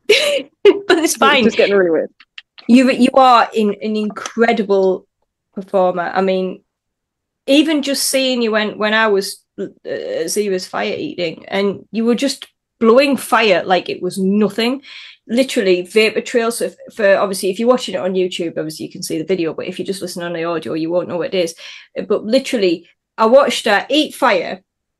But it's fine. It's just getting really weird. You, you are in an incredible performer. I mean, even just seeing you when when I was uh, Zero's fire eating, and you were just blowing fire like it was nothing, literally vapor trails. So if, for obviously, if you're watching it on YouTube, obviously you can see the video, but if you just listen on the audio, you won't know what it is. But literally, I watched her eat fire,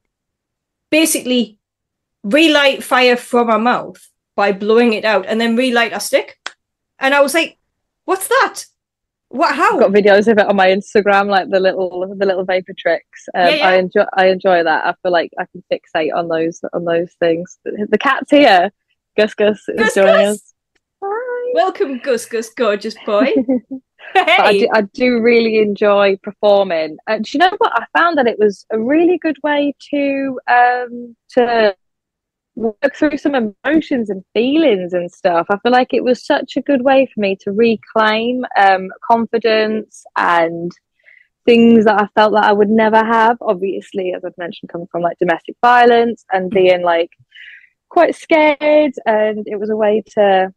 basically relight fire from her mouth by blowing it out, and then relight a stick. And I was like, "What's that? What? How?" I've got videos of it on my Instagram, like the little the little vapor tricks. Um, yeah, yeah. I enjoy I enjoy that. I feel like I can fixate on those on those things. The cat's here. Gus Gus is Gus, joining Gus. us. Hi. Welcome, Gus Gus, gorgeous boy. Hey. I, do, I do really enjoy performing. Uh, do you know what? I found that it was a really good way to um to work through some emotions and feelings and stuff. I feel like it was such a good way for me to reclaim um, confidence and things that I felt that I would never have. Obviously, as I've mentioned, coming from like domestic violence and being like quite scared, and it was a way to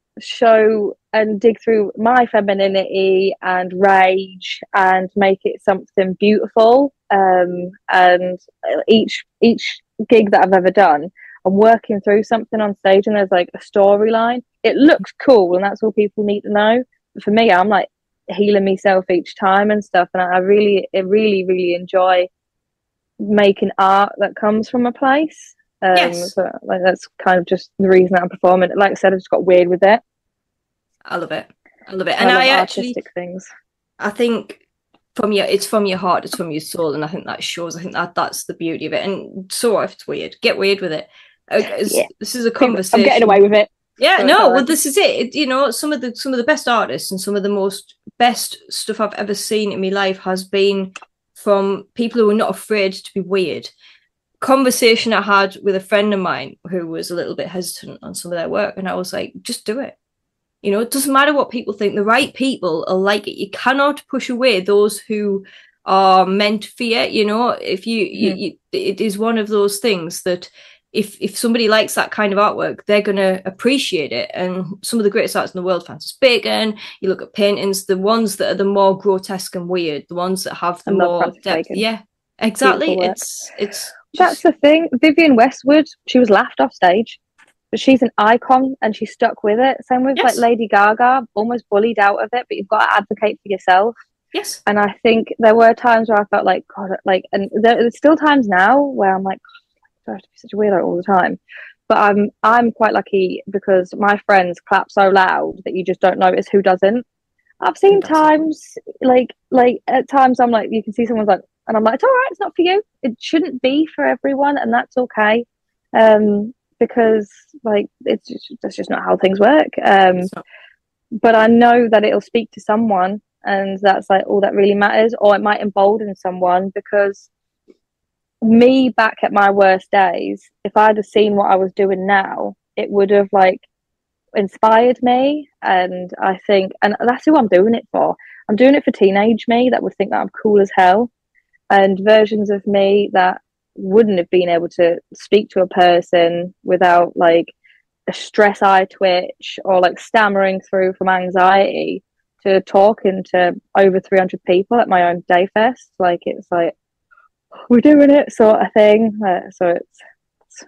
show and dig through my femininity and rage and make it something beautiful. Um, and each each gig that I've ever done, I'm working through something on stage, and there's like a storyline. It looks cool, and that's all people need to know. But for me, I'm like healing myself each time and stuff, and I really, I really, really enjoy making art that comes from a place. Um, yes. So like that's kind of just the reason that I'm performing. Like I said, I just got weird with it. I love it. I love it, and I, I artistic actually things. I think. From your, it's from your heart, it's from your soul, and I think that shows. I think that that's the beauty of it. And so if it's weird, get weird with it. Yeah. This is a conversation. I'm getting away with it. Yeah, so no, well, this is it. it. You know, some of the some of the best artists and some of the most best stuff I've ever seen in my life has been from people who are not afraid to be weird. Conversation I had with a friend of mine who was a little bit hesitant on some of their work, and I was like, just do it. You know, it doesn't matter what people think. The right people are like it. You cannot push away those who are meant for you. You know, if you, mm. you, you, it is one of those things that if if somebody likes that kind of artwork, they're going to appreciate it. And some of the greatest artists in the world, Francis Bacon, you look at paintings, the ones that are the more grotesque and weird, the ones that have the more Francis depth. Bacon. Yeah, exactly. It's it's just... That's the thing. Vivienne Westwood, she was laughed off stage, but she's an icon and she stuck with it. Same with yes. like Lady Gaga, almost bullied out of it, but you've got to advocate for yourself. Yes. And I think there were times where I felt like, God, like, and there, there's still times now where I'm like, I have to be such a weirdo all the time. But I'm I'm quite lucky because my friends clap so loud that you just don't notice who doesn't. I've seen times like like at times I'm like, you can see someone's like, and I'm like, it's all right, it's not for you. It shouldn't be for everyone, and that's okay. Um, because like it's just, that's just not how things work. Um, but I know that it'll speak to someone, and that's like all that really matters, or it might embolden someone because. Me back at my worst days, if I'd have seen what I was doing now, it would have like inspired me. And I think, and that's who I'm doing it for. I'm doing it for teenage me that would think that I'm cool as hell, and versions of me that wouldn't have been able to speak to a person without like a stress eye twitch or like stammering through from anxiety to talking to over three hundred people at my own day fest. Like it's like, we're doing it sort of thing. Uh, so it's, it's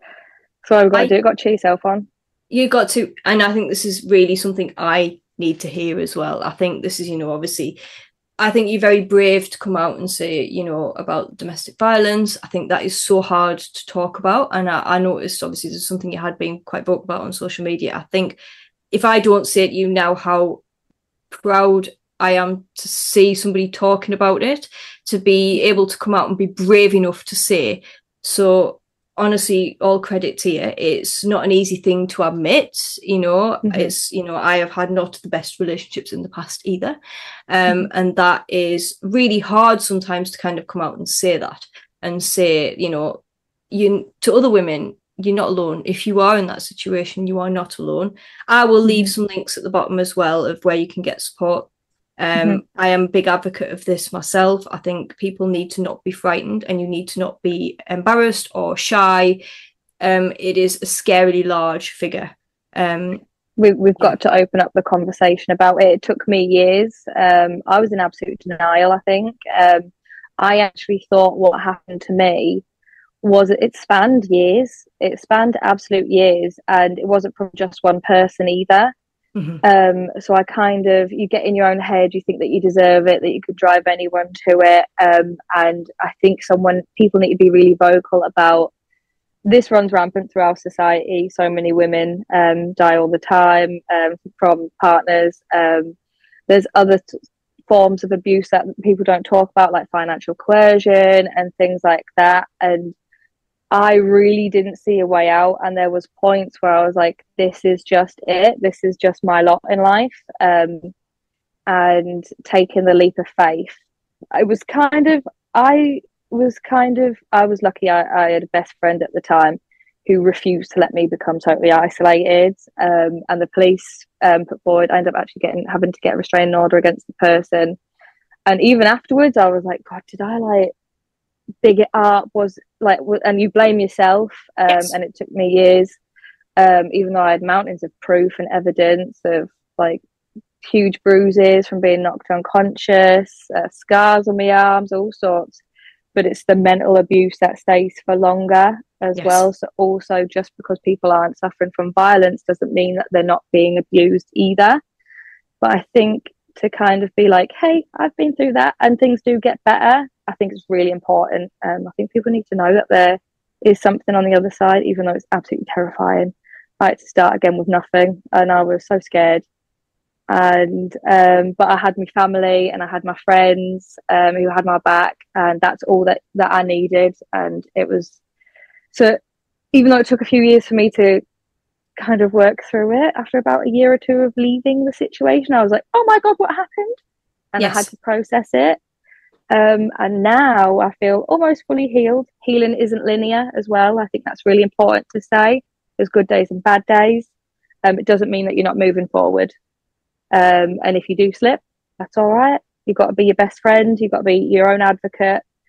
so I've got I, to do it, got to cheer yourself on. You got to, and I think this is really something I need to hear as well. I think this is, you know, obviously, I think you're very brave to come out and say, you know, about domestic violence. I think that is so hard to talk about. And I, I noticed, obviously, this is something you had been quite vocal about on social media. I think if I don't say to you now how proud I am to see somebody talking about it, to be able to come out and be brave enough to say. So honestly, all credit to you. It's not an easy thing to admit, you know, mm-hmm. it's, you know, I have had not the best relationships in the past either. Um, mm-hmm. And that is really hard sometimes to kind of come out and say that and say, you know, you to other women, you're not alone. If you are in that situation, you are not alone. I will leave mm-hmm. some links at the bottom as well of where you can get support. Um, mm-hmm. I am a big advocate of this myself. I think people need to not be frightened and you need to not be embarrassed or shy. Um, it is a scarily large figure. Um, we, we've got to open up the conversation about it. It took me years. Um, I was in absolute denial, I think. Um, I actually thought what happened to me was it spanned years. It spanned absolute years, and it wasn't from just one person either. Mm-hmm. Um, so I kind of, you get in your own head, you think that you deserve it, that you could drive anyone to it. Um, and I think someone, people need to be really vocal about this. Runs rampant through our society. So many women um, die all the time um, from partners. Um, there's other t- forms of abuse that people don't talk about, like financial coercion and things like that. And I really didn't see a way out, and there was points where I was like, this is just it, this is just my lot in life. Um, and taking the leap of faith, I was kind of I was kind of I was lucky. I, I had a best friend at the time who refused to let me become totally isolated, um, and the police um, put forward, I ended up actually getting having to get a restraining order against the person. And even afterwards I was like, God, did I like big it up? Was like, and you blame yourself. Um, yes. And it took me years, um, even though I had mountains of proof and evidence of like huge bruises from being knocked unconscious, uh, scars on my arms, all sorts. But it's the mental abuse that stays for longer as yes. well. So also, just because people aren't suffering from violence doesn't mean that they're not being abused either. But I think to kind of be like, hey, I've been through that and things do get better, I think it's really important. Um, I think people need to know that there is something on the other side, even though it's absolutely terrifying. I had to start again with nothing, and I was so scared. And um, but I had my family and I had my friends um, who had my back, and that's all that, that I needed. And it was so, even though it took a few years for me to kind of work through it, after about a year or two of leaving the situation, I was like, oh my God, what happened? And yes. I had to process it. Um, and now I feel almost fully healed. Healing isn't linear as well. I think that's really important to say. There's good days and bad days. Um, it doesn't mean that you're not moving forward. Um, and if you do slip, that's all right. You've got to be your best friend. You've got to be your own advocate.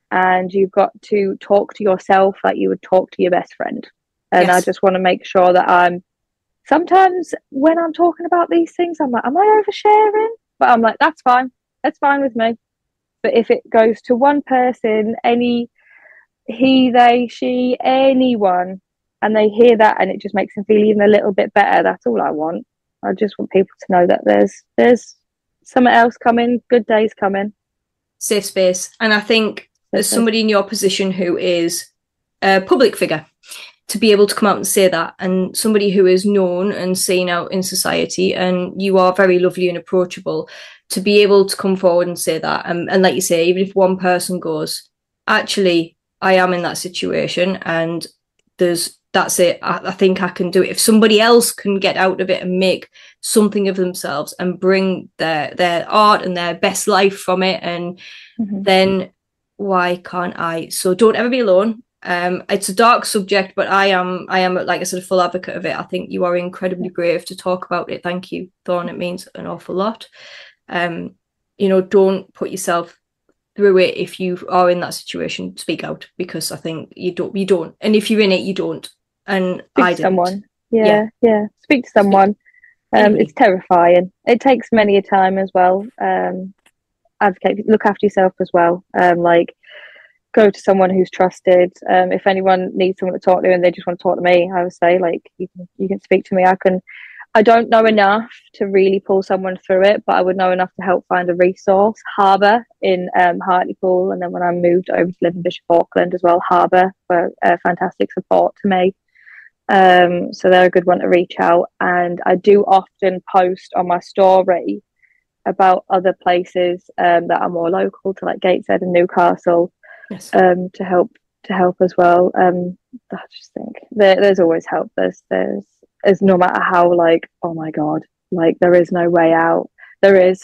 and you've got to talk to yourself like you would talk to your best friend. And yes. I just want to make sure that I'm, sometimes when I'm talking about these things, I'm like, am I oversharing? But I'm like, that's fine. That's fine with me. But if it goes to one person, any, he, they, she, anyone, and they hear that and it just makes them feel even a little bit better, that's all I want. I just want people to know that there's there's something else coming, good days coming. Safe space. And I think as somebody in your position who is a public figure, to be able to come out and say that, and somebody who is known and seen out in society, and you are very lovely and approachable, to be able to come forward and say that, and, and like you say, even if one person goes, actually, I am in that situation, and there's that's it, I, I think I can do it. If somebody else can get out of it and make something of themselves and bring their their art and their best life from it, and mm-hmm. then why can't I? So don't ever be alone. Um, it's a dark subject, but I am, I am, like I said, a full advocate of it. I think you are incredibly brave to talk about it. Thank you, Thorn. It means an awful lot. Um, you know, don't put yourself through it. If you are in that situation, speak out, because I think you don't, you don't. And if you're in it, you don't. And speak I to didn't. Someone. Yeah, yeah, yeah. Speak to someone. Um, anyway. It's terrifying. It takes many a time as well. Um, advocate, look after yourself as well. Um, like, go to someone who's trusted. Um, if anyone needs someone to talk to and they just want to talk to me, I would say, like, you can you can speak to me. I can. I don't know enough to really pull someone through it, but I would know enough to help find a resource. Harbour in um, Hartlepool, and then when I moved over to live in Bishop Auckland as well, Harbour were a fantastic support to me. Um, so they're a good one to reach out. And I do often post on my story about other places um, that are more local to, like Gateshead and Newcastle. Yes. Um, to help to help as well. Um, I just think there, there's always help. There's there's there's no matter how, like, oh my god, like there is no way out. There is.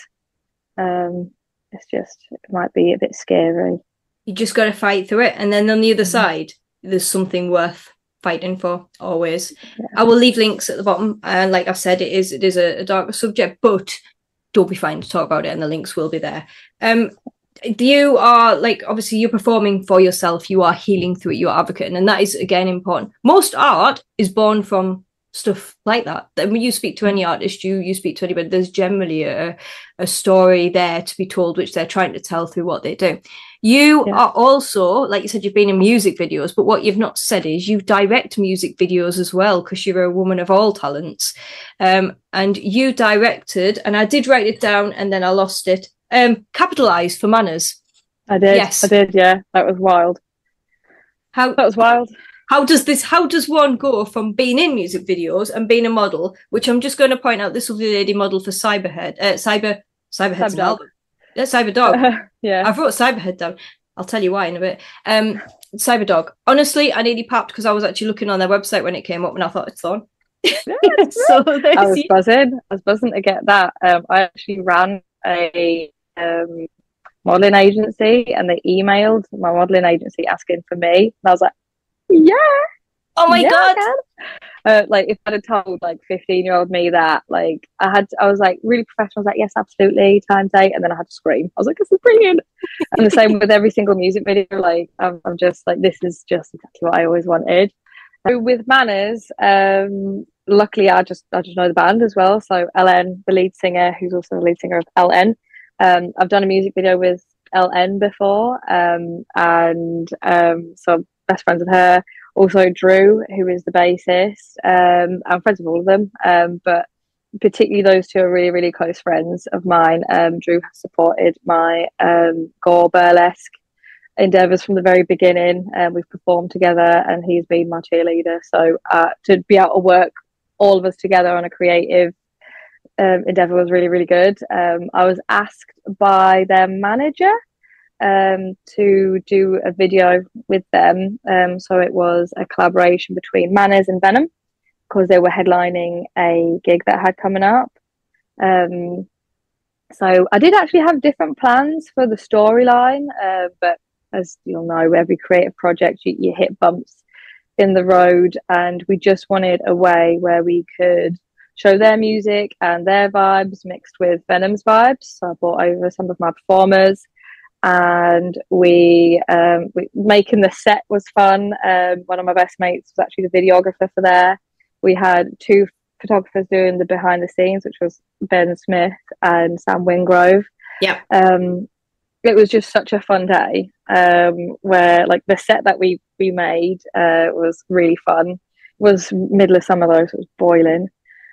Um, it's just, it might be a bit scary. You just got to fight through it, and then on the other mm-hmm. side, there's something worth fighting for. Always. Yeah. I will leave links at the bottom, and like I've said, it is it is a, a darker subject, but don't be frightened to talk about it, and the links will be there. Um. You are, like, obviously you're performing for yourself, you are healing through it, you're advocating, and that is again important. Most art is born from stuff like that. When you speak to any artist, you you speak to anybody, there's generally a, a story there to be told, which they're trying to tell through what they do. You yeah. are also, like you said, you've been in music videos, but what you've not said is you direct music videos as well, because you're a woman of all talents. Um, and you directed, and I did write it down and then I lost it, Um, Capitalize for Manners. I did. Yes, I did. Yeah, that was wild. How that was wild. How does this? How does one go from being in music videos and being a model? Which I'm just going to point out, this lovely lady model for Cyberhead, uh, Cyber Cyberhead's an album. Yeah, Cyberdog. Uh, yeah, I wrote Cyberhead down. I'll tell you why in a bit. Um, Cyberdog. Honestly, I nearly papped because I was actually looking on their website when it came up, and I thought it's on. So I was buzzing. I was buzzing to get that. Um, I actually ran a um, modelling agency, and they emailed my modelling agency asking for me, and I was like, yeah, oh my yeah, god. Uh, like, if I'd have told like fifteen year old me that, like, I had I was like really professional. I was like, yes, absolutely, time, date, and then I had to scream. I was like, this is brilliant. And the same with every single music video. Like, I'm, I'm just like, this is just exactly what I always wanted. So with Manners, um luckily I just I just know the band as well. So L N, the lead singer, who's also the lead singer of L N. Um, I've done a music video with L N before, um, and um, so I'm best friends with her. Also Drew, who is the bassist. Um, I'm friends with all of them, um, but particularly those two are really, really close friends of mine. Um, Drew has supported my um, gore burlesque endeavours from the very beginning, and um, we've performed together, and he's been my cheerleader. So uh, to be able to work all of us together on a creative um, endeavour was really, really good. Um, I was asked by their manager um, to do a video with them. Um, so it was a collaboration between Manners and Venom, because they were headlining a gig that had coming up. Um, so I did actually have different plans for the storyline, uh, but as you'll know, every creative project, you, you hit bumps in the road, and we just wanted a way where we could show their music and their vibes mixed with Venom's vibes. So I brought over some of my performers, and we, um, we making the set was fun. Um, one of my best mates was actually the videographer for there. We had two photographers doing the behind the scenes, which was Ben Smith and Sam Wingrove. Yeah. Um, it was just such a fun day, um, where like the set that we we made uh, was really fun. It was middle of summer though, so it was boiling.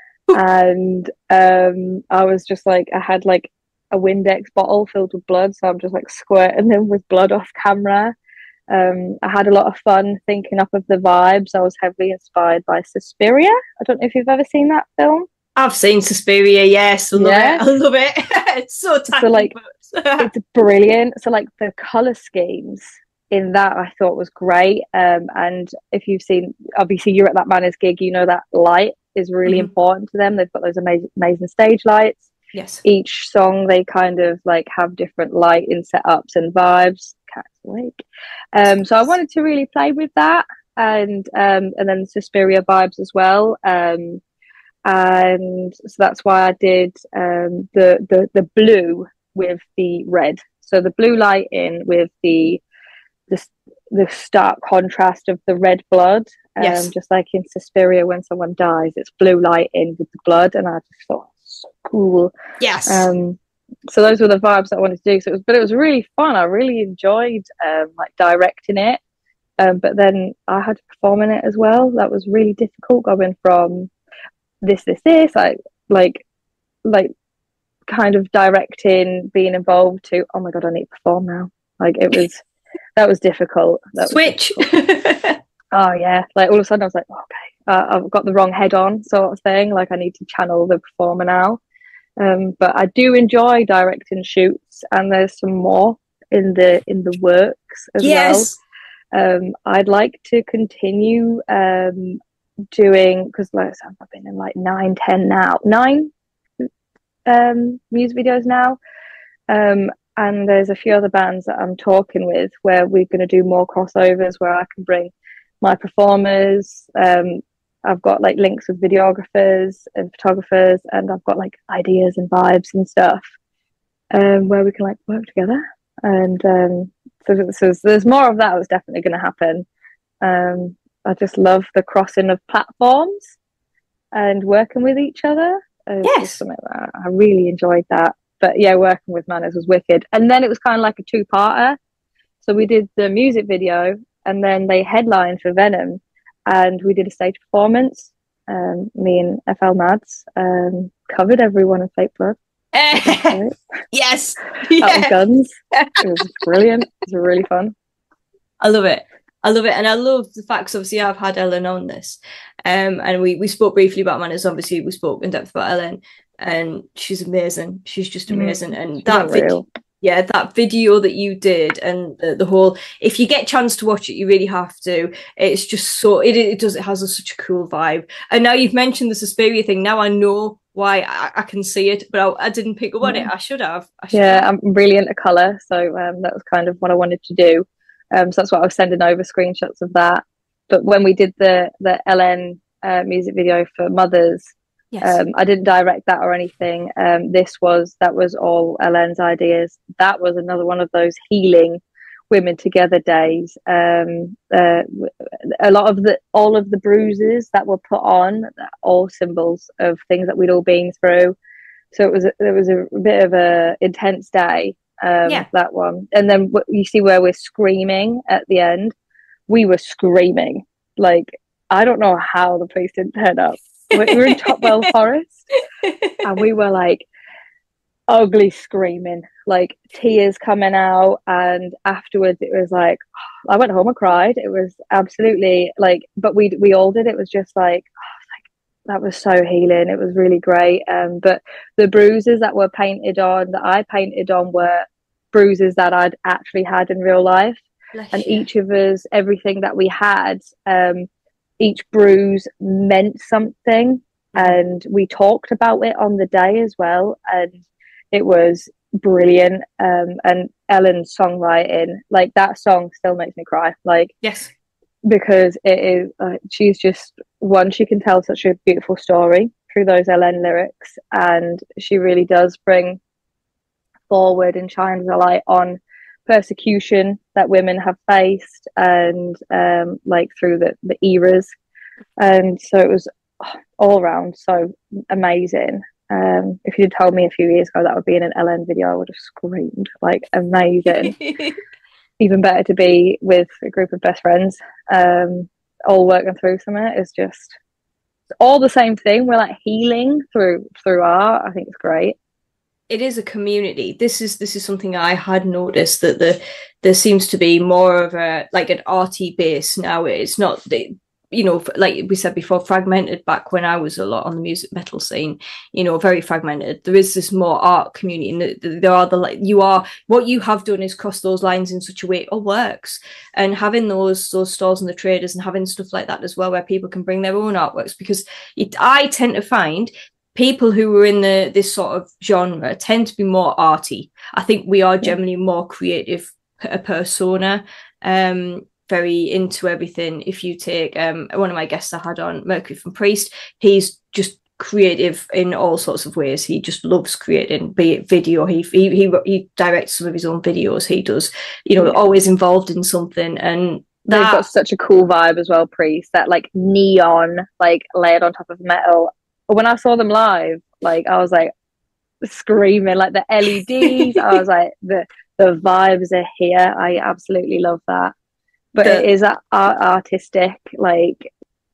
And um, I was just like, I had like a Windex bottle filled with blood, so I'm just like squirting them with blood off camera. Um, I had a lot of fun thinking up of the vibes. I was heavily inspired by Suspiria. I don't know if you've ever seen that film. I've seen Suspiria, yes. I love Yeah. it. I love it. It's so tacky. So like, but... it's brilliant. So like the colour schemes in that I thought was great. Um, and if you've seen, obviously you're at that Manners gig, you know that light is really mm-hmm. important to them. They've got those amazing, amazing stage lights. Yes. Each song they kind of like have different lighting setups and vibes. Cat's awake. Um, so I wanted to really play with that, and um, and then Suspiria vibes as well. Um, and so that's why I did um the the the blue with the red. So the blue lighting with the the the stark contrast of the red blood. Um, yes. Just like in Suspiria, when someone dies, it's blue lighting with the blood, and I just thought so cool. Yes. Um, so those were the vibes that I wanted to do. So it was, but it was really fun. I really enjoyed um, like directing it. Um, but then I had to perform in it as well. That was really difficult, going from this, this, this, like, like, like, kind of directing, being involved to, oh my god, I need to perform now. Like it was, that was difficult. That Switch. Was difficult. Oh yeah, like all of a sudden I was like, okay, uh, I've got the wrong head on, sort of thing. Like I need to channel the performer now. Um, but I do enjoy directing shoots, and there's some more in the in the works as yes. well. Um, I'd like to continue um, doing, because like I've been in like nine, ten now, nine um, music videos now. Um, and there's a few other bands that I'm talking with where we're going to do more crossovers, where I can bring my performers. um I've got like links with videographers and photographers, and I've got like ideas and vibes and stuff um where we can like work together. And um so, so there's more of that that's definitely going to happen. um I just love the crossing of platforms and working with each other. Uh, yes, something like that. I really enjoyed that. But yeah, working with Manners was wicked. And then it was kind of like a two-parter. So we did the music video, and then they headlined for Venom, and we did a stage performance. Um, me and F L Mads um, covered everyone in Fake Blood. Yes, that was guns. It was brilliant. It was really fun. I love it. I love it, and I love the fact, 'cause obviously I've had Ellen on this, um, and we we spoke briefly about Manners. Obviously, we spoke in depth about Ellen, and she's amazing. She's just amazing, mm, and that video. Yeah, that video that you did, and the, the whole, if you get a chance to watch it, you really have to. It's just so, it, it does, it has a, such a cool vibe. And now you've mentioned the Suspiria thing, now I know why I, I can see it, but I, I didn't pick up on yeah. it. I should have. I should yeah, have. I'm really into colour, so um, that was kind of what I wanted to do. Um, so that's why I was sending over screenshots of that. But when we did the, the L N uh, music video for Mothers, Yes. Um, I didn't direct that or anything. Um, this was, that was all Ellen's ideas. That was another one of those healing women together days. Um, uh, a lot of the, all of the bruises that were put on, all symbols of things that we'd all been through. So it was, it was a bit of a intense day. Um, yeah. That one. And then you see where we're screaming at the end. We were screaming. Like, I don't know how the police didn't turn up. We were in Topwell Forest, and we were like ugly screaming, like tears coming out. And afterwards it was like, I went home and cried. It was absolutely like, but we we all did. It was just like, oh, like that was so healing. It was really great. Um, but the bruises that were painted on, that I painted on, were bruises that I'd actually had in real life. Bless and you. Each of us, everything that we had, um, each bruise meant something, and we talked about it on the day as well, and it was brilliant. Um, and Ellen's songwriting, like that song still makes me cry, like yes, because it is uh, she's just one, she can tell such a beautiful story through those Ellen lyrics, and she really does bring forward and shines a light on persecution that women have faced, and um, like through the, the eras. And so it was all around so amazing. Um, if you'd told me a few years ago that would be in an L N video, I would have screamed, like, amazing. Even better to be with a group of best friends, um, all working through something. Is just all the same thing. We're like healing through through art. I think it's great. It is a community. This is this is something I had noticed, that the there seems to be more of a like an arty base now. It's not the, you know, like we said before, fragmented back when I was a lot on the music metal scene, you know, very fragmented. There is this more art community, and there are the, like, you are, what you have done is cross those lines in such a way it all works. And having those those stores and the traders and having stuff like that as well, where people can bring their own artworks, because it, I tend to find people who are in the this sort of genre tend to be more arty. I think we are generally more creative a persona, um, very into everything. If you take um, one of my guests I had on, Mercury from Priest, he's just creative in all sorts of ways. He just loves creating, be it video. He he he, he directs some of his own videos. He does, you know, yeah. always involved in something. And that... they've got such a cool vibe as well, Priest. That like neon, like layered on top of metal. When I saw them live, like I was like screaming, like the L E Ds. I was like, the the vibes are here. I absolutely love that. But the, it is art, artistic, like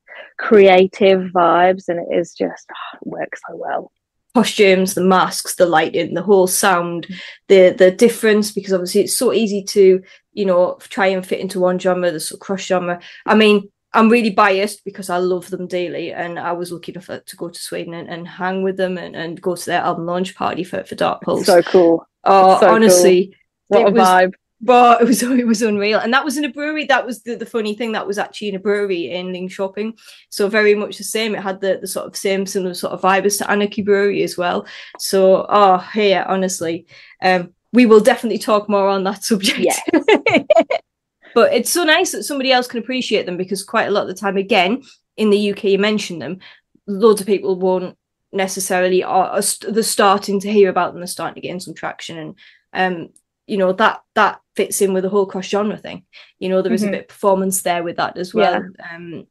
creative vibes, and it is just oh, it works so well. Costumes, the masks, the lighting, the whole sound, the the difference, because obviously it's so easy to, you know, try and fit into one genre, the sort of cross genre. I mean, I'm really biased because I love them dearly, and I was lucky enough to go to Sweden and, and hang with them and, and go to their album launch party for, for Dark Pulse. So cool. Oh, so honestly. Cool. What a was, vibe. But it was it was unreal. And that was in a brewery. That was the, the funny thing. That was actually in a brewery in Linköping. So very much the same. It had the, the sort of same similar sort of vibe as to Anarchy Brewery as well. So, oh, hey, yeah, honestly. Um, we will definitely talk more on that subject. Yes. But it's so nice that somebody else can appreciate them, because quite a lot of the time, again, in the U K, you mention them, loads of people won't necessarily, are, are they're starting to hear about them, they're starting to gain some traction. And, um, you know, that that fits in with the whole cross-genre thing. You know, there is mm-hmm. a bit of performance there with that as well. Yeah. Um,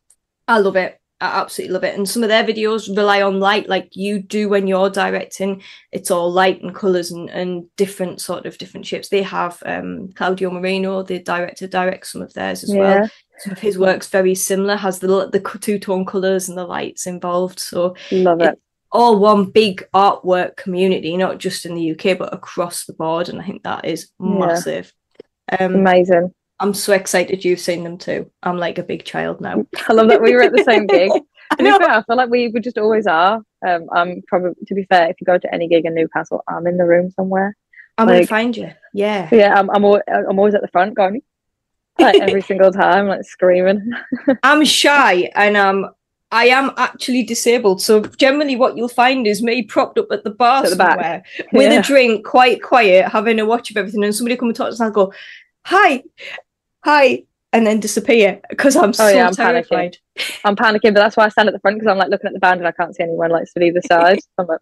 I love it. I absolutely love it. And some of their videos rely on light, like you do when you're directing. It's all light and colours and, and different sort of different shapes. They have um, Claudio Moreno, the director, directs some of theirs as yeah. well. Some of his work's very similar, has the the two-tone colours and the lights involved. So love it. All one big artwork community, not just in the U K, but across the board. And I think that is massive. Yeah. Um, Amazing. I'm so excited you've seen them too. I'm like a big child now. I love that we were at the same gig. To be fair, I feel like we, we just always are. Um, I'm probably, to be fair, if you go to any gig in Newcastle, I'm in the room somewhere. I'm like, going to find you. Yeah. Yeah, I'm I'm always, I'm always at the front going, like every single time, like screaming. I'm shy and um, I am actually disabled. So generally what you'll find is me propped up at the bar at the somewhere back. with yeah. a drink, quite quiet, having a watch of everything. And somebody come and talk to us and I'll go, hi. Hi, and then disappear because I'm oh, so yeah, I'm terrified. Panicking. I'm panicking, but that's why I stand at the front, because I'm like looking at the band and I can't see anyone like to either side. So I'm like,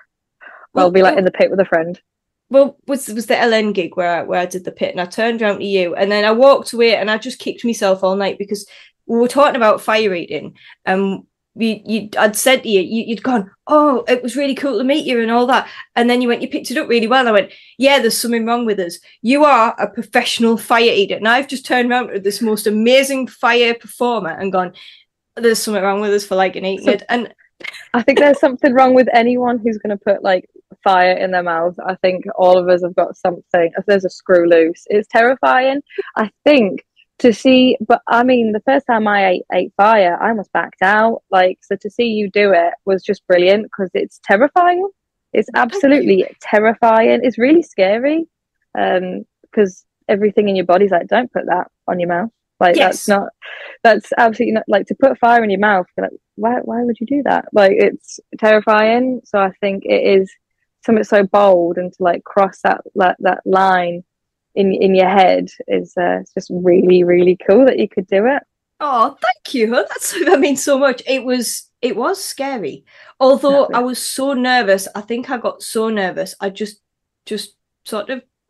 well, I'll be like in the pit with a friend. Well, was was the L N gig where I, where I did the pit, and I turned around to you, and then I walked away, and I just kicked myself all night because we were talking about fire eating, and we you I'd said to you, you you'd gone, oh, it was really cool to meet you and all that, and then you went, you picked it up really well, and I went, yeah, there's something wrong with us. You are a professional fire eater, and I've just turned around to this most amazing fire performer and gone, there's something wrong with us for liking eating so, it. And I think there's something wrong with anyone who's going to put like fire in their mouth. I think all of us have got something. If there's a screw loose, it's terrifying. I think. To see, but I mean, the first time I ate, ate fire, I almost backed out. Like, so to see you do it was just brilliant, because it's terrifying. It's absolutely terrifying. It's really scary, um, because everything in your body's like, don't put that on your mouth. Like, yes. that's not, that's absolutely not, like, to put fire in your mouth, you're like, why, why would you do that? Like, it's terrifying. So I think it is something so bold, and to like cross that that, that line in in your head is uh, it's just really, really cool that you could do it. Oh, thank you. That's that means so much. It was it was scary. Although I was so nervous. I think I got so nervous. I just just sort of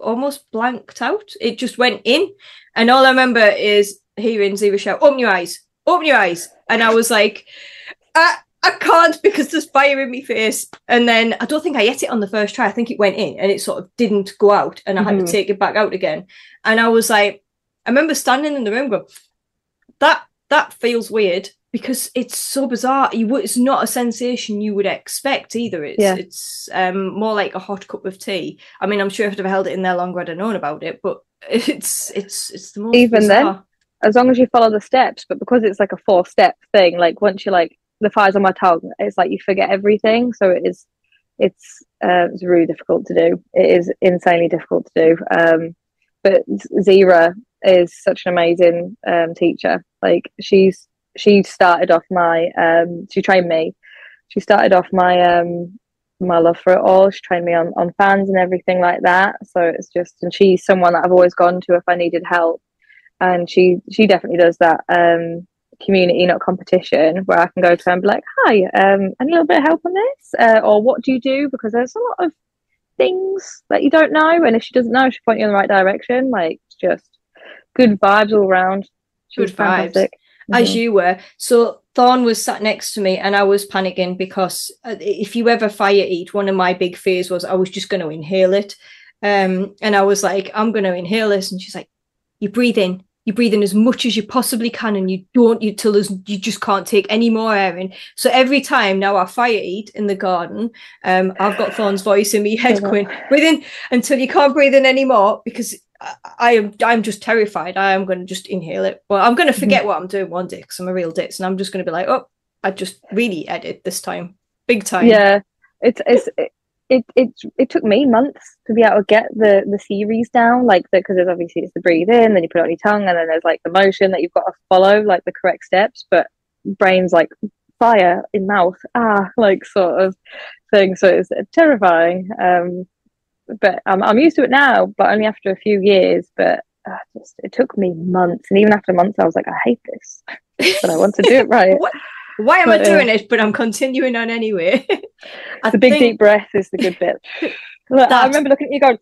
almost blanked out. It just went in, and all I remember is hearing Zira shout, "Open your eyes, open your eyes," and I was like, I, I can't because there's fire in my face. And then I don't think I ate it on the first try. I think it went in and it sort of didn't go out, and I had mm-hmm. to take it back out again. And I was like, I remember standing in the room going, that that feels weird, because it's so bizarre. You would, it's not a sensation you would expect either. It's yeah. it's um, more like a hot cup of tea. I mean, I'm sure if I'd have held it in there longer, I'd have known about it. But it's it's it's the most even bizarre. Then, as long as you follow the steps. But because it's like a four step thing, like once you're like the fire's on my tongue, it's like you forget everything. So it is, it's uh, it's really difficult to do. It is insanely difficult to do. Um, but Zira is such an amazing um, teacher. Like she's. She started off my um she trained me she started off my um my love for it all. She trained me on on fans and everything like that, so it's just, and she's someone that I've always gone to if I needed help, and she she definitely does that um community, not competition, where I can go to her and be like, hi, um I need a little bit of help on this, uh, or what do you do, because there's a lot of things that you don't know, and if she doesn't know, she'll point you in the right direction. Like, it's just good vibes all around. She's good vibes. Fantastic. As mm-hmm. you were. So Thorn was sat next to me, and I was panicking because if you ever fire eat, one of my big fears was I was just going to inhale it. Um, and I was like, I'm going to inhale this. And she's like, you breathe in, you breathe in as much as you possibly can, and you don't, you till you just can't take any more air in. So every time now I fire eat in the garden, um, I've got Thorn's voice in me head going, breathe in until you can't breathe in anymore, because I am I'm just terrified. I am going to just inhale it. Well, I'm going to forget mm-hmm. what I'm doing one day because I'm a real ditz, and I'm just going to be like, oh, I just really edit this time, big time. Yeah, it's it's it it it, it took me months to be able to get the the series down, like because there's obviously it's the breathe in, then you put it on your tongue, and then there's like the motion that you've got to follow, like the correct steps. But brain's like fire in mouth, ah, like sort of thing. So it's terrifying. Um, but I'm I'm used to it now, but only after a few years. But uh, just it took me months, and even after months, I was like, I hate this, but I want to do it right. What? Why am but, I doing uh, it? But I'm continuing on anyway. The big think... deep breath is the good bit. Look, I remember looking at you going,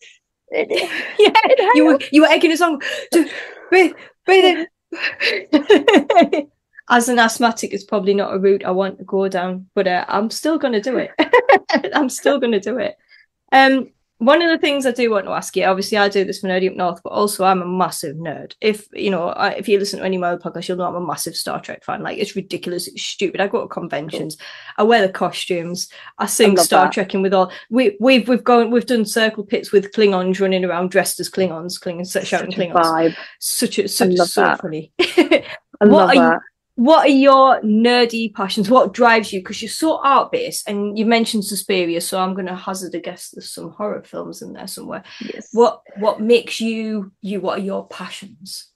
yeah, you were you were egging us on to breathe, breathe in. As an asthmatic, it's probably not a route I want to go down, but uh, I'm still going to do it. I'm still going to do it. Um. One of the things I do want to ask you, obviously I do this for Nerdy Up North, but also I'm a massive nerd. If, you know, I, if you listen to any of my other podcasts, you'll know I'm a massive Star Trek fan. Like, it's ridiculous. It's stupid. I go to conventions. Cool. I wear the costumes. I sing I Star that. Trekking with all... We, we've we've gone, we've done circle pits with Klingons running around dressed as Klingons, Klingons shouting such Klingons. Vibe. Such a, such a, so that. funny. I what love are that. You, What are your nerdy passions? What drives you? Because you're so art-based, and you mentioned Suspiria, so I'm going to hazard a guess there's some horror films in there somewhere. Yes. What What makes you you? What are your passions?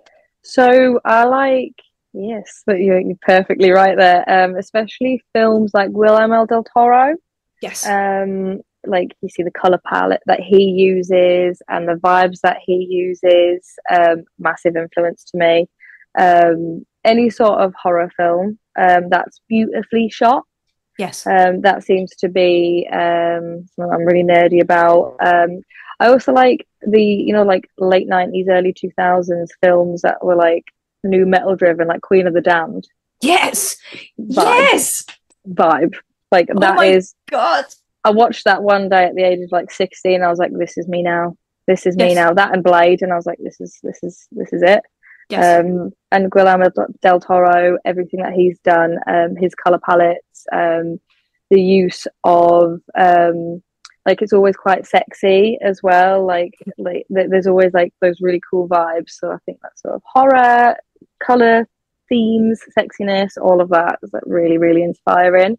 So I like, yes, but you're, you're perfectly right there. Um, especially films like Guillermo del Toro. Yes. Um, like you see the color palette that he uses and the vibes that he uses. Um, massive influence to me. Um. Any sort of horror film um, that's beautifully shot. Yes. Um, that seems to be um, something I'm really nerdy about. Um, I also like the, you know, like late nineties, early two thousands films that were like new metal driven, like Queen of the Damned. Yes. Vibe. Yes. Vibe. Like oh that my is. God. I watched that one day at the age of like sixteen. I was like, this is me now. This is yes. me now. That and Blade. And I was like, this is, this is, this is it. Yes. Um, and Guillermo del Toro, everything that he's done, um, his color palettes, um, the use of um, like it's always quite sexy as well. Like, like there's always like those really cool vibes. So I think that sort of horror, color, themes, sexiness, all of that is like really, really inspiring.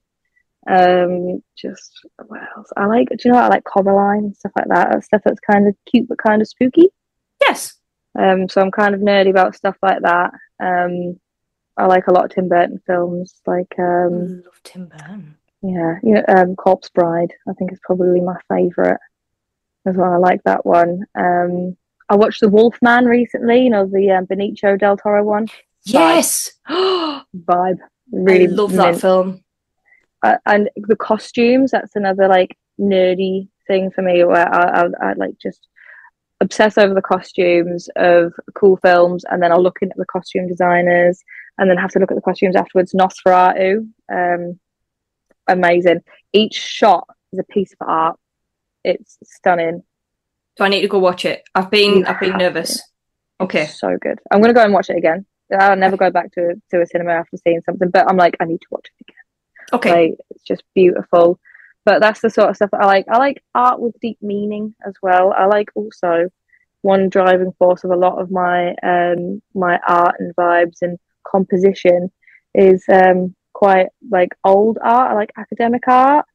Um, just what else? I like. Do you know what? I like Coraline and stuff like that. That's stuff that's kind of cute but kind of spooky. Yes. Um, so I'm kind of nerdy about stuff like that. Um, I like a lot of Tim Burton films, like um, I love Tim Burton. Yeah, you know, um, Corpse Bride. I think is probably my favourite as well. I like that one. Um, I watched The Wolfman recently. You know, the um, Benicio del Toro one. Yes, vibe. vibe. Really I love mint. that film. Uh, and the costumes. That's another like nerdy thing for me, where I, I, I like just. obsess over the costumes of cool films, and then I'll look into the costume designers, and then have to look at the costumes afterwards. Nosferatu, um, amazing. Each shot is a piece of art. It's stunning. Do I need to go watch it? I've been You I've been have nervous. to. Okay. It's so good. I'm gonna go and watch it again. I'll never go back to to a cinema after seeing something, but I'm like, I need to watch it again. Okay. Like, it's just beautiful. But that's the sort of stuff that I like. I like art with deep meaning as well. I like also one driving force of a lot of my um my art and vibes and composition is um quite like old art. I like academic art,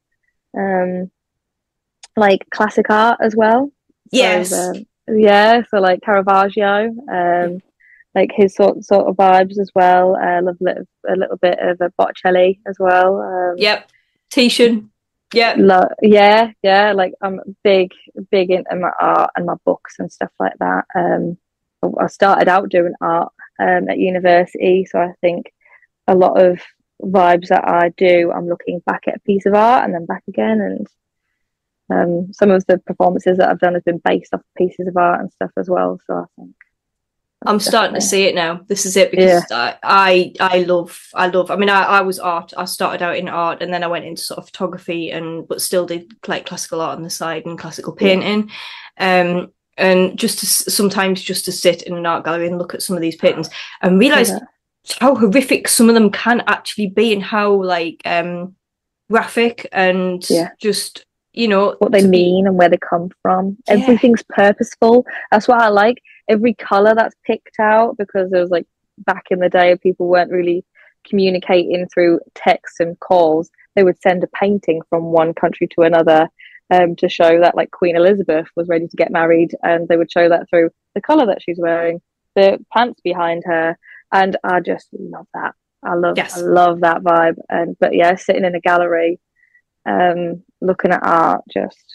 um like classic art as well. Yes. So, um, yeah, so like Caravaggio, um like his sort sort of vibes as well. I love a little, a little bit of a Botticelli as well. Um, yep. Titian. Yeah. Lo- yeah, yeah. Like I'm big, big into my art and my books and stuff like that. Um, I started out doing art um, at university, so I think a lot of vibes that I do, I'm looking back at a piece of art and then back again. And um, some of the performances that I've done have been based off pieces of art and stuff as well. So I think I'm starting to see it now. This is it, because yeah. I, I I love I love I mean I, I was art. I started out in art, and then I went into sort of photography, and but still did like classical art on the side and classical painting. Yeah. Um and just to, sometimes just to sit in an art gallery and look at some of these paintings and realize yeah. how horrific some of them can actually be, and how like um graphic and yeah. just, you know, what they mean be... and where they come from. Yeah. Everything's purposeful. That's what I like. Every color that's picked out, because there was like back in the day, people weren't really communicating through text and calls. They would send a painting from one country to another um, to show that like Queen Elizabeth was ready to get married, and they would show that through the color that she's wearing, the pants behind her, and I just love that. I love, yes. I love that vibe. And but yeah, sitting in a gallery, um, looking at art, just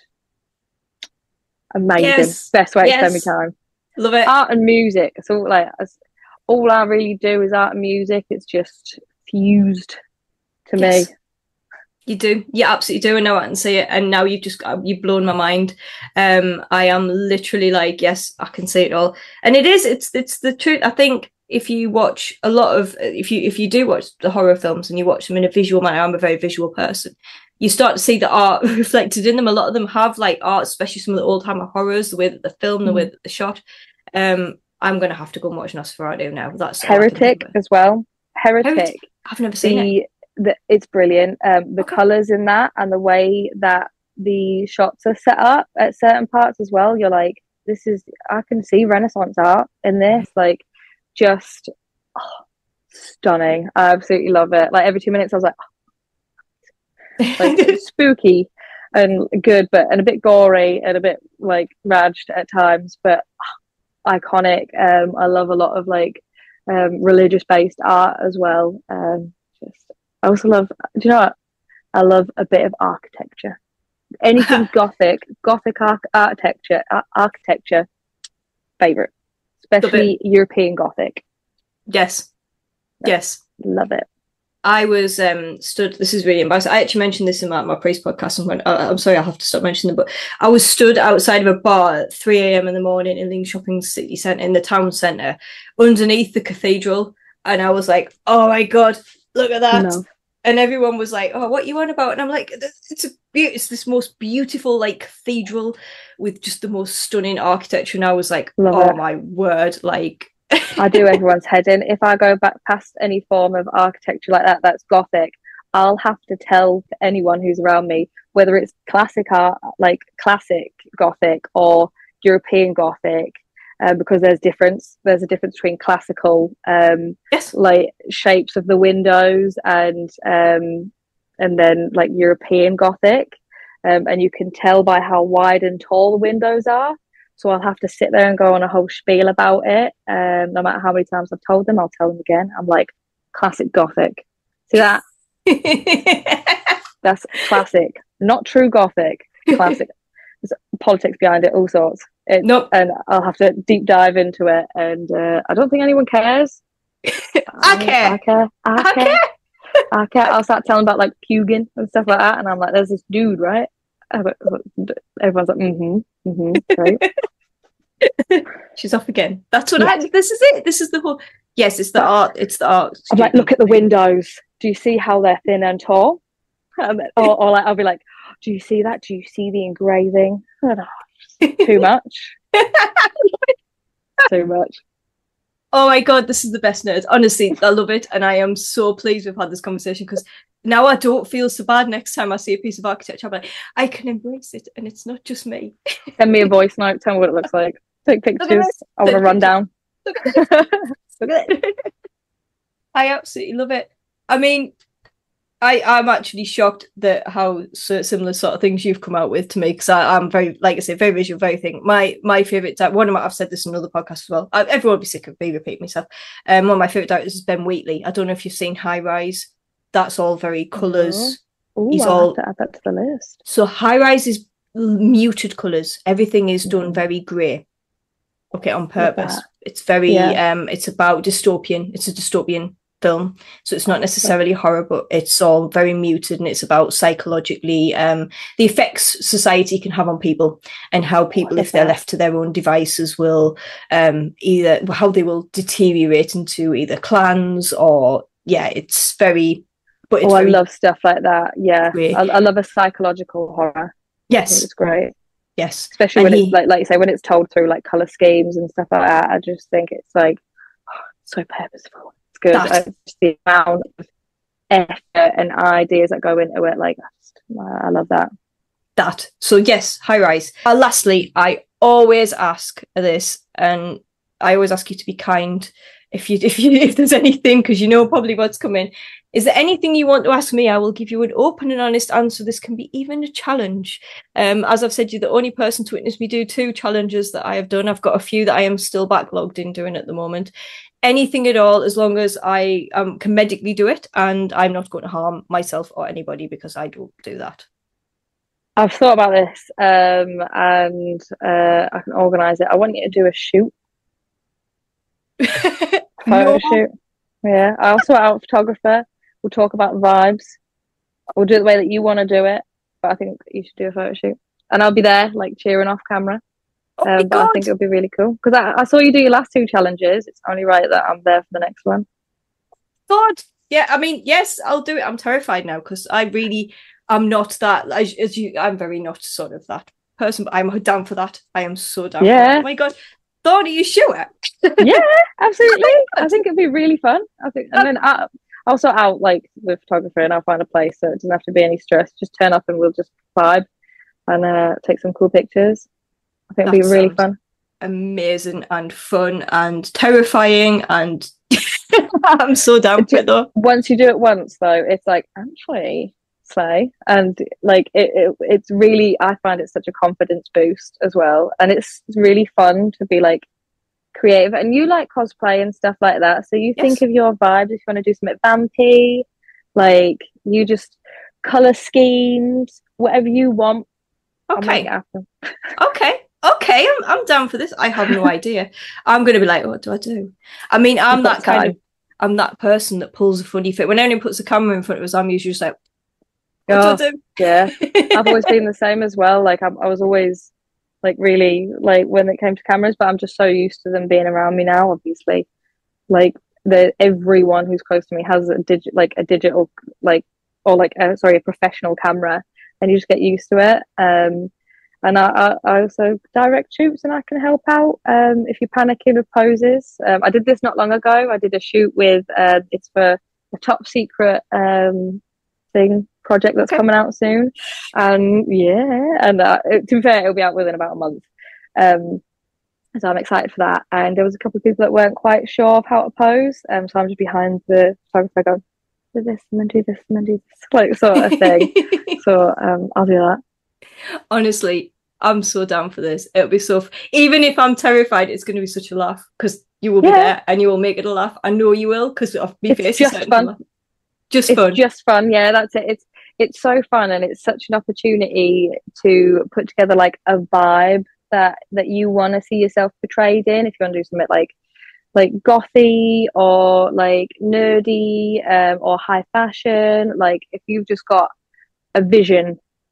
amazing. Yes. Best way yes. to spend my time. Love it. Art and music. So like, all I really do is art and music. It's just fused to yes. me. You do. You absolutely do. I know I can see it. And now you've just you've blown my mind. Um, I am literally like, yes, I can see it all. And it is. It's it's the truth. I think if you watch a lot of, if you if you do watch the horror films and you watch them in a visual manner, I'm a very visual person. You start to see the art reflected in them. A lot of them have like art, especially some of the old hammer horrors, the way that they're filmed, mm. the way that they're shot. Um, I'm going to have to go and watch Nosferatu now. That's Heretic as well. Heretic. Heretic. I've never seen the, it. The, it's brilliant. Um, the okay. colours in that and the way that the shots are set up at certain parts as well. You're like, this is, I can see Renaissance art in this. Like, just oh, stunning. I absolutely love it. Like, every two minutes I was like, oh. Like spooky and good, but and a bit gory and a bit like raged at times, but oh, iconic. Um, I love a lot of like um, religious based art as well. Um, just I also love. Do you know what? I love a bit of architecture. Anything gothic, gothic arch- architecture, ar- architecture, favorite, especially European Gothic. Yes, yes, love it. I was um, stood, this is really embarrassing. I actually mentioned this in my, my priest podcast. And when, I, I'm sorry, I have to stop mentioning them, but I was stood outside of a bar at three a.m. in the morning in the shopping city centre, in the town centre, underneath the cathedral. And I was like, oh my God, look at that. No. And everyone was like, oh, what are you on about? And I'm like, it's a be- it's this most beautiful like cathedral with just the most stunning architecture. And I was like, Love oh it. my word, like, I do everyone's head in. If I go back past any form of architecture like that, that's Gothic, I'll have to tell anyone who's around me whether it's classic art, like classic Gothic or European Gothic, uh, because there's difference. There's a difference between classical, um, yes. like shapes of the windows, and um, and then like European Gothic, um, and you can tell by how wide and tall the windows are. So I'll have to sit there and go on a whole spiel about it. Um, no matter how many times I've told them, I'll tell them again. I'm like, classic Gothic. See that? That's classic. Not true Gothic. Classic. There's politics behind it, all sorts. It, nope. And I'll have to deep dive into it. And uh, I don't think anyone cares. I care. I care. I, I care. care. I care. I'll start telling about like Pugin and stuff like that. And I'm like, there's this dude, right? Everyone's like, mm-hmm, mm-hmm, right. She's off again. That's what Yeah. I. This is it. This is the whole. Yes, it's the art. It's the art. I'm like, look at the windows. Do you see how they're thin and tall? Um, or, or like, I'll be like, do you see that? Do you see the engraving? Oh, no, too much. Too much. Oh my god, this is the best nerd. Honestly, I love it, and I am so pleased we've had this conversation because now I don't feel so bad next time I see a piece of architecture. I'm like, I can embrace it, and it's not just me. Send me a voice note. Tell me what it looks like. Take pictures. I want to run down. Look at it. Look at it. I absolutely love it. I mean, I, I'm actually shocked that how so similar sort of things you've come out with to me, because I'm very, like I say, very visual, very thing. My my favourite, one of my, I've said this in another podcast as well. I, everyone will be sick of me repeating myself. Um, one of my favourite directors is Ben Wheatley. I don't know if you've seen High Rise. That's all very colours. Oh, He's I'll all have to add that to the list. So High Rise is muted colours. Everything is done mm. very grey. Okay, on purpose. It's very yeah. um it's about dystopian. It's a dystopian film, so it's not necessarily yeah. horror, but it's all very muted, and it's about psychologically um the effects society can have on people, and how people, if they're left to their own devices, will um either how they will deteriorate into either clans or yeah it's very but it's oh very I love stuff like that. Yeah, I, I love a psychological horror. Yes, it's great. Yes, especially and when he... it's like like you say, when it's told through like color schemes and stuff like that. I just think it's like oh, so purposeful. It's good. Uh, just the amount of effort and ideas that go into it. Like I, just, I love that. That so yes, High Rise. Uh, lastly, I always ask this, and I always ask you to be kind. If you if you if there's anything, because you know probably what's coming. Is there anything you want to ask me? I will give you an open and honest answer. This can be even a challenge. Um, as I've said, you're the only person to witness me do two challenges that I have done. I've got a few that I am still backlogged in doing at the moment. Anything at all, as long as I um, can medically do it, and I'm not going to harm myself or anybody, because I don't do that. I've thought about this, um, and uh, I can organise it. I want you to do a shoot. Photo no. shoot. Yeah, I'll sort out a photographer. We'll talk about vibes. We'll do it the way that you want to do it, but I think you should do a photo shoot, and I'll be there, like cheering off camera. Oh um, but I think it'll be really cool because I, I saw you do your last two challenges. It's only right that I'm there for the next one. God, yeah. I mean, yes, I'll do it. I'm terrified now because I really, I'm not that. As, as you, I'm very not sort of that person, but I'm down for that. I am so down. Yeah. For that. Oh my God. Dawn, are you sure? Yeah, absolutely. I think it'd be really fun. I think, and then I, I'll sort out like the photographer, and I'll find a place so it doesn't have to be any stress. Just turn up and we'll just vibe and uh, take some cool pictures. I think it'll be really fun. Amazing and fun and terrifying, and I'm so down for it though. Once you do it once, though, it's like actually slay, and like it, it it's really, I find it such a confidence boost as well, and it's really fun to be like creative. And you like cosplay and stuff like that, so you yes. think of your vibes. If you want to do something vampy, like you just color schemes, whatever you want. Okay. Okay. Okay. I'm I'm down for this. I have no idea. I'm gonna be like, what do I do? I mean, I'm that kind time. of I'm that person that pulls a funny fit. When anyone puts a camera in front of us, I'm usually just like, what oh, do I do? Yeah. I've always been the same as well. Like I'm, I was always like really like when it came to cameras, but I'm just so used to them being around me now. Obviously, like the everyone who's close to me has a digit like a digital like or like a, sorry a professional camera, and you just get used to it. Um, and I, I also direct shoots, and I can help out um, if you're panicking with poses. Um, I did this not long ago. I did a shoot with uh, it's for a top secret um, thing project that's okay. coming out soon, and yeah, and uh, it, to be fair, it'll be out within about a month. Um, so I'm excited for that. And there was a couple of people that weren't quite sure of how to pose, um, so I'm just behind the photographer going, do this and then do this and then do this, like sort of thing. So um, I'll do that. Honestly, I'm so down for this. It'll be so f- even if I'm terrified, it's going to be such a laugh because you will be yeah. there and you will make it a laugh. I know you will because of me face. Just fun. Just it's fun. Just fun. Yeah, that's it. It's it's so fun, and it's such an opportunity to put together like a vibe that that you want to see yourself portrayed in. If you want to do something like like gothy or like nerdy um, or high fashion, like if you've just got a vision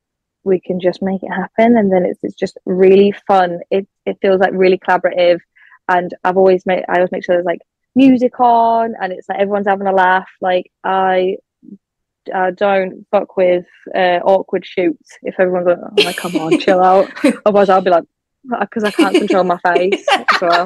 we can just make it happen. And then it's it's just really fun. It it feels like really collaborative, and I've always made I always make sure there's like music on, and it's like everyone's having a laugh. Like I uh, don't fuck with uh, awkward shoots. If everyone's like, oh, like, come on, chill out. Otherwise, I'll be like, because I can't control my face as well.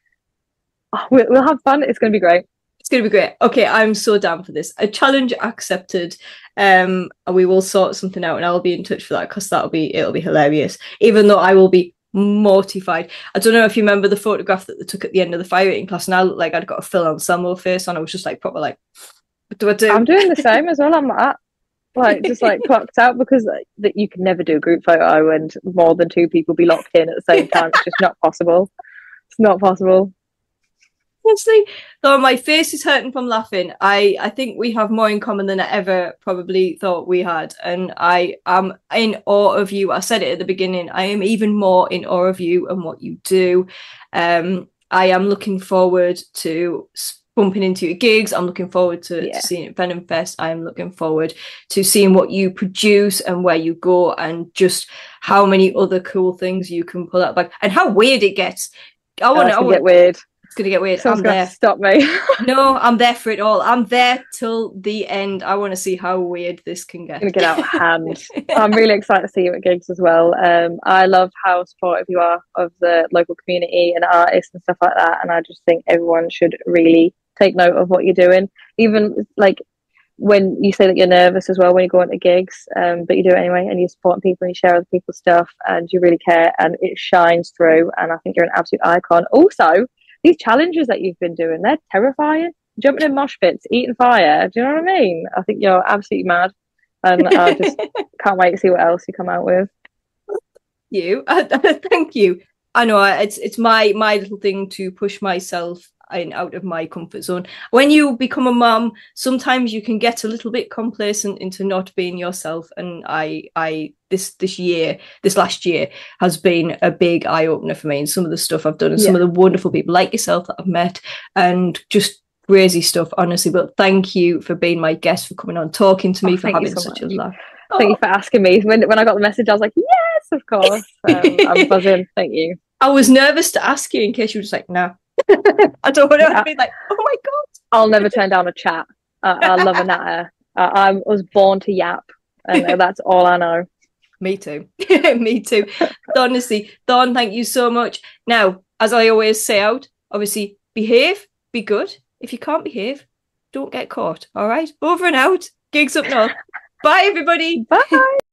Oh, we'll, we'll have fun. It's going to be great. It's going to be great. Okay, I'm so down for this. A challenge accepted. Um, and we will sort something out, and I'll be in touch for that because that'll be it'll be hilarious. Even though I will be mortified. I don't know if you remember the photograph that they took at the end of the fire eating class, and I looked like I'd got a Phil Anselmo face on. I was just like proper like, what do I do? I'm doing the same as well. I'm like, like just like clocked out, because like, that you can never do a group photo and more than two people be locked in at the same time. It's just not possible. It's not possible. Honestly, though my face is hurting from laughing, I, I think we have more in common than I ever probably thought we had. And I am in awe of you. I said it at the beginning. I am even more in awe of you and what you do. Um, I am looking forward to bumping into your gigs. I'm looking forward to, yeah. to seeing it at Venom Fest. I'm looking forward to seeing what you produce and where you go, and just how many other cool things you can pull out back, and how weird it gets. I want to oh, get weird. It's gonna get weird. Someone's I'm there. Stop me. No, I'm there for it all. I'm there till the end. I want to see how weird this can get. It's gonna get out of hand. I'm really excited to see you at gigs as well. Um, I love how supportive you are of the local community and artists and stuff like that. And I just think everyone should really take note of what you're doing. Even like when you say that you're nervous as well when you go into gigs, um, but you do it anyway, and you're supporting people and you share other people's stuff, and you really care, and it shines through. And I think you're an absolute icon. Also, these challenges that you've been doing, they're terrifying. Jumping in mosh pits, eating fire. Do you know what I mean? I think you're absolutely mad. And I just can't wait to see what else you come out with. You, thank you. I know it's it's my my little thing to push myself in out of my comfort zone. When you become a mum, sometimes you can get a little bit complacent into not being yourself. And I I this this year, this last year has been a big eye opener for me, and some of the stuff I've done, and yeah. some of the wonderful people like yourself that I've met, and just crazy stuff, honestly. But thank you for being my guest, for coming on, talking to me, oh, for having so such much. a laugh. Thank oh. you for asking me. When when I got the message, I was like, yes, of course. Um, I'm buzzing. Thank you. I was nervous to ask you in case you were just like, no. I don't want to yeah. be like, oh my god. I'll never turn down a chat. Uh, I love a natter. Uh, I was born to yap, and that's all I know. Me too. Me too. Honestly, Dawn, thank you so much. Now, as I always say out, obviously, behave, be good. If you can't behave, don't get caught. All right? Over and out. Gigs up north. Bye, everybody. Bye.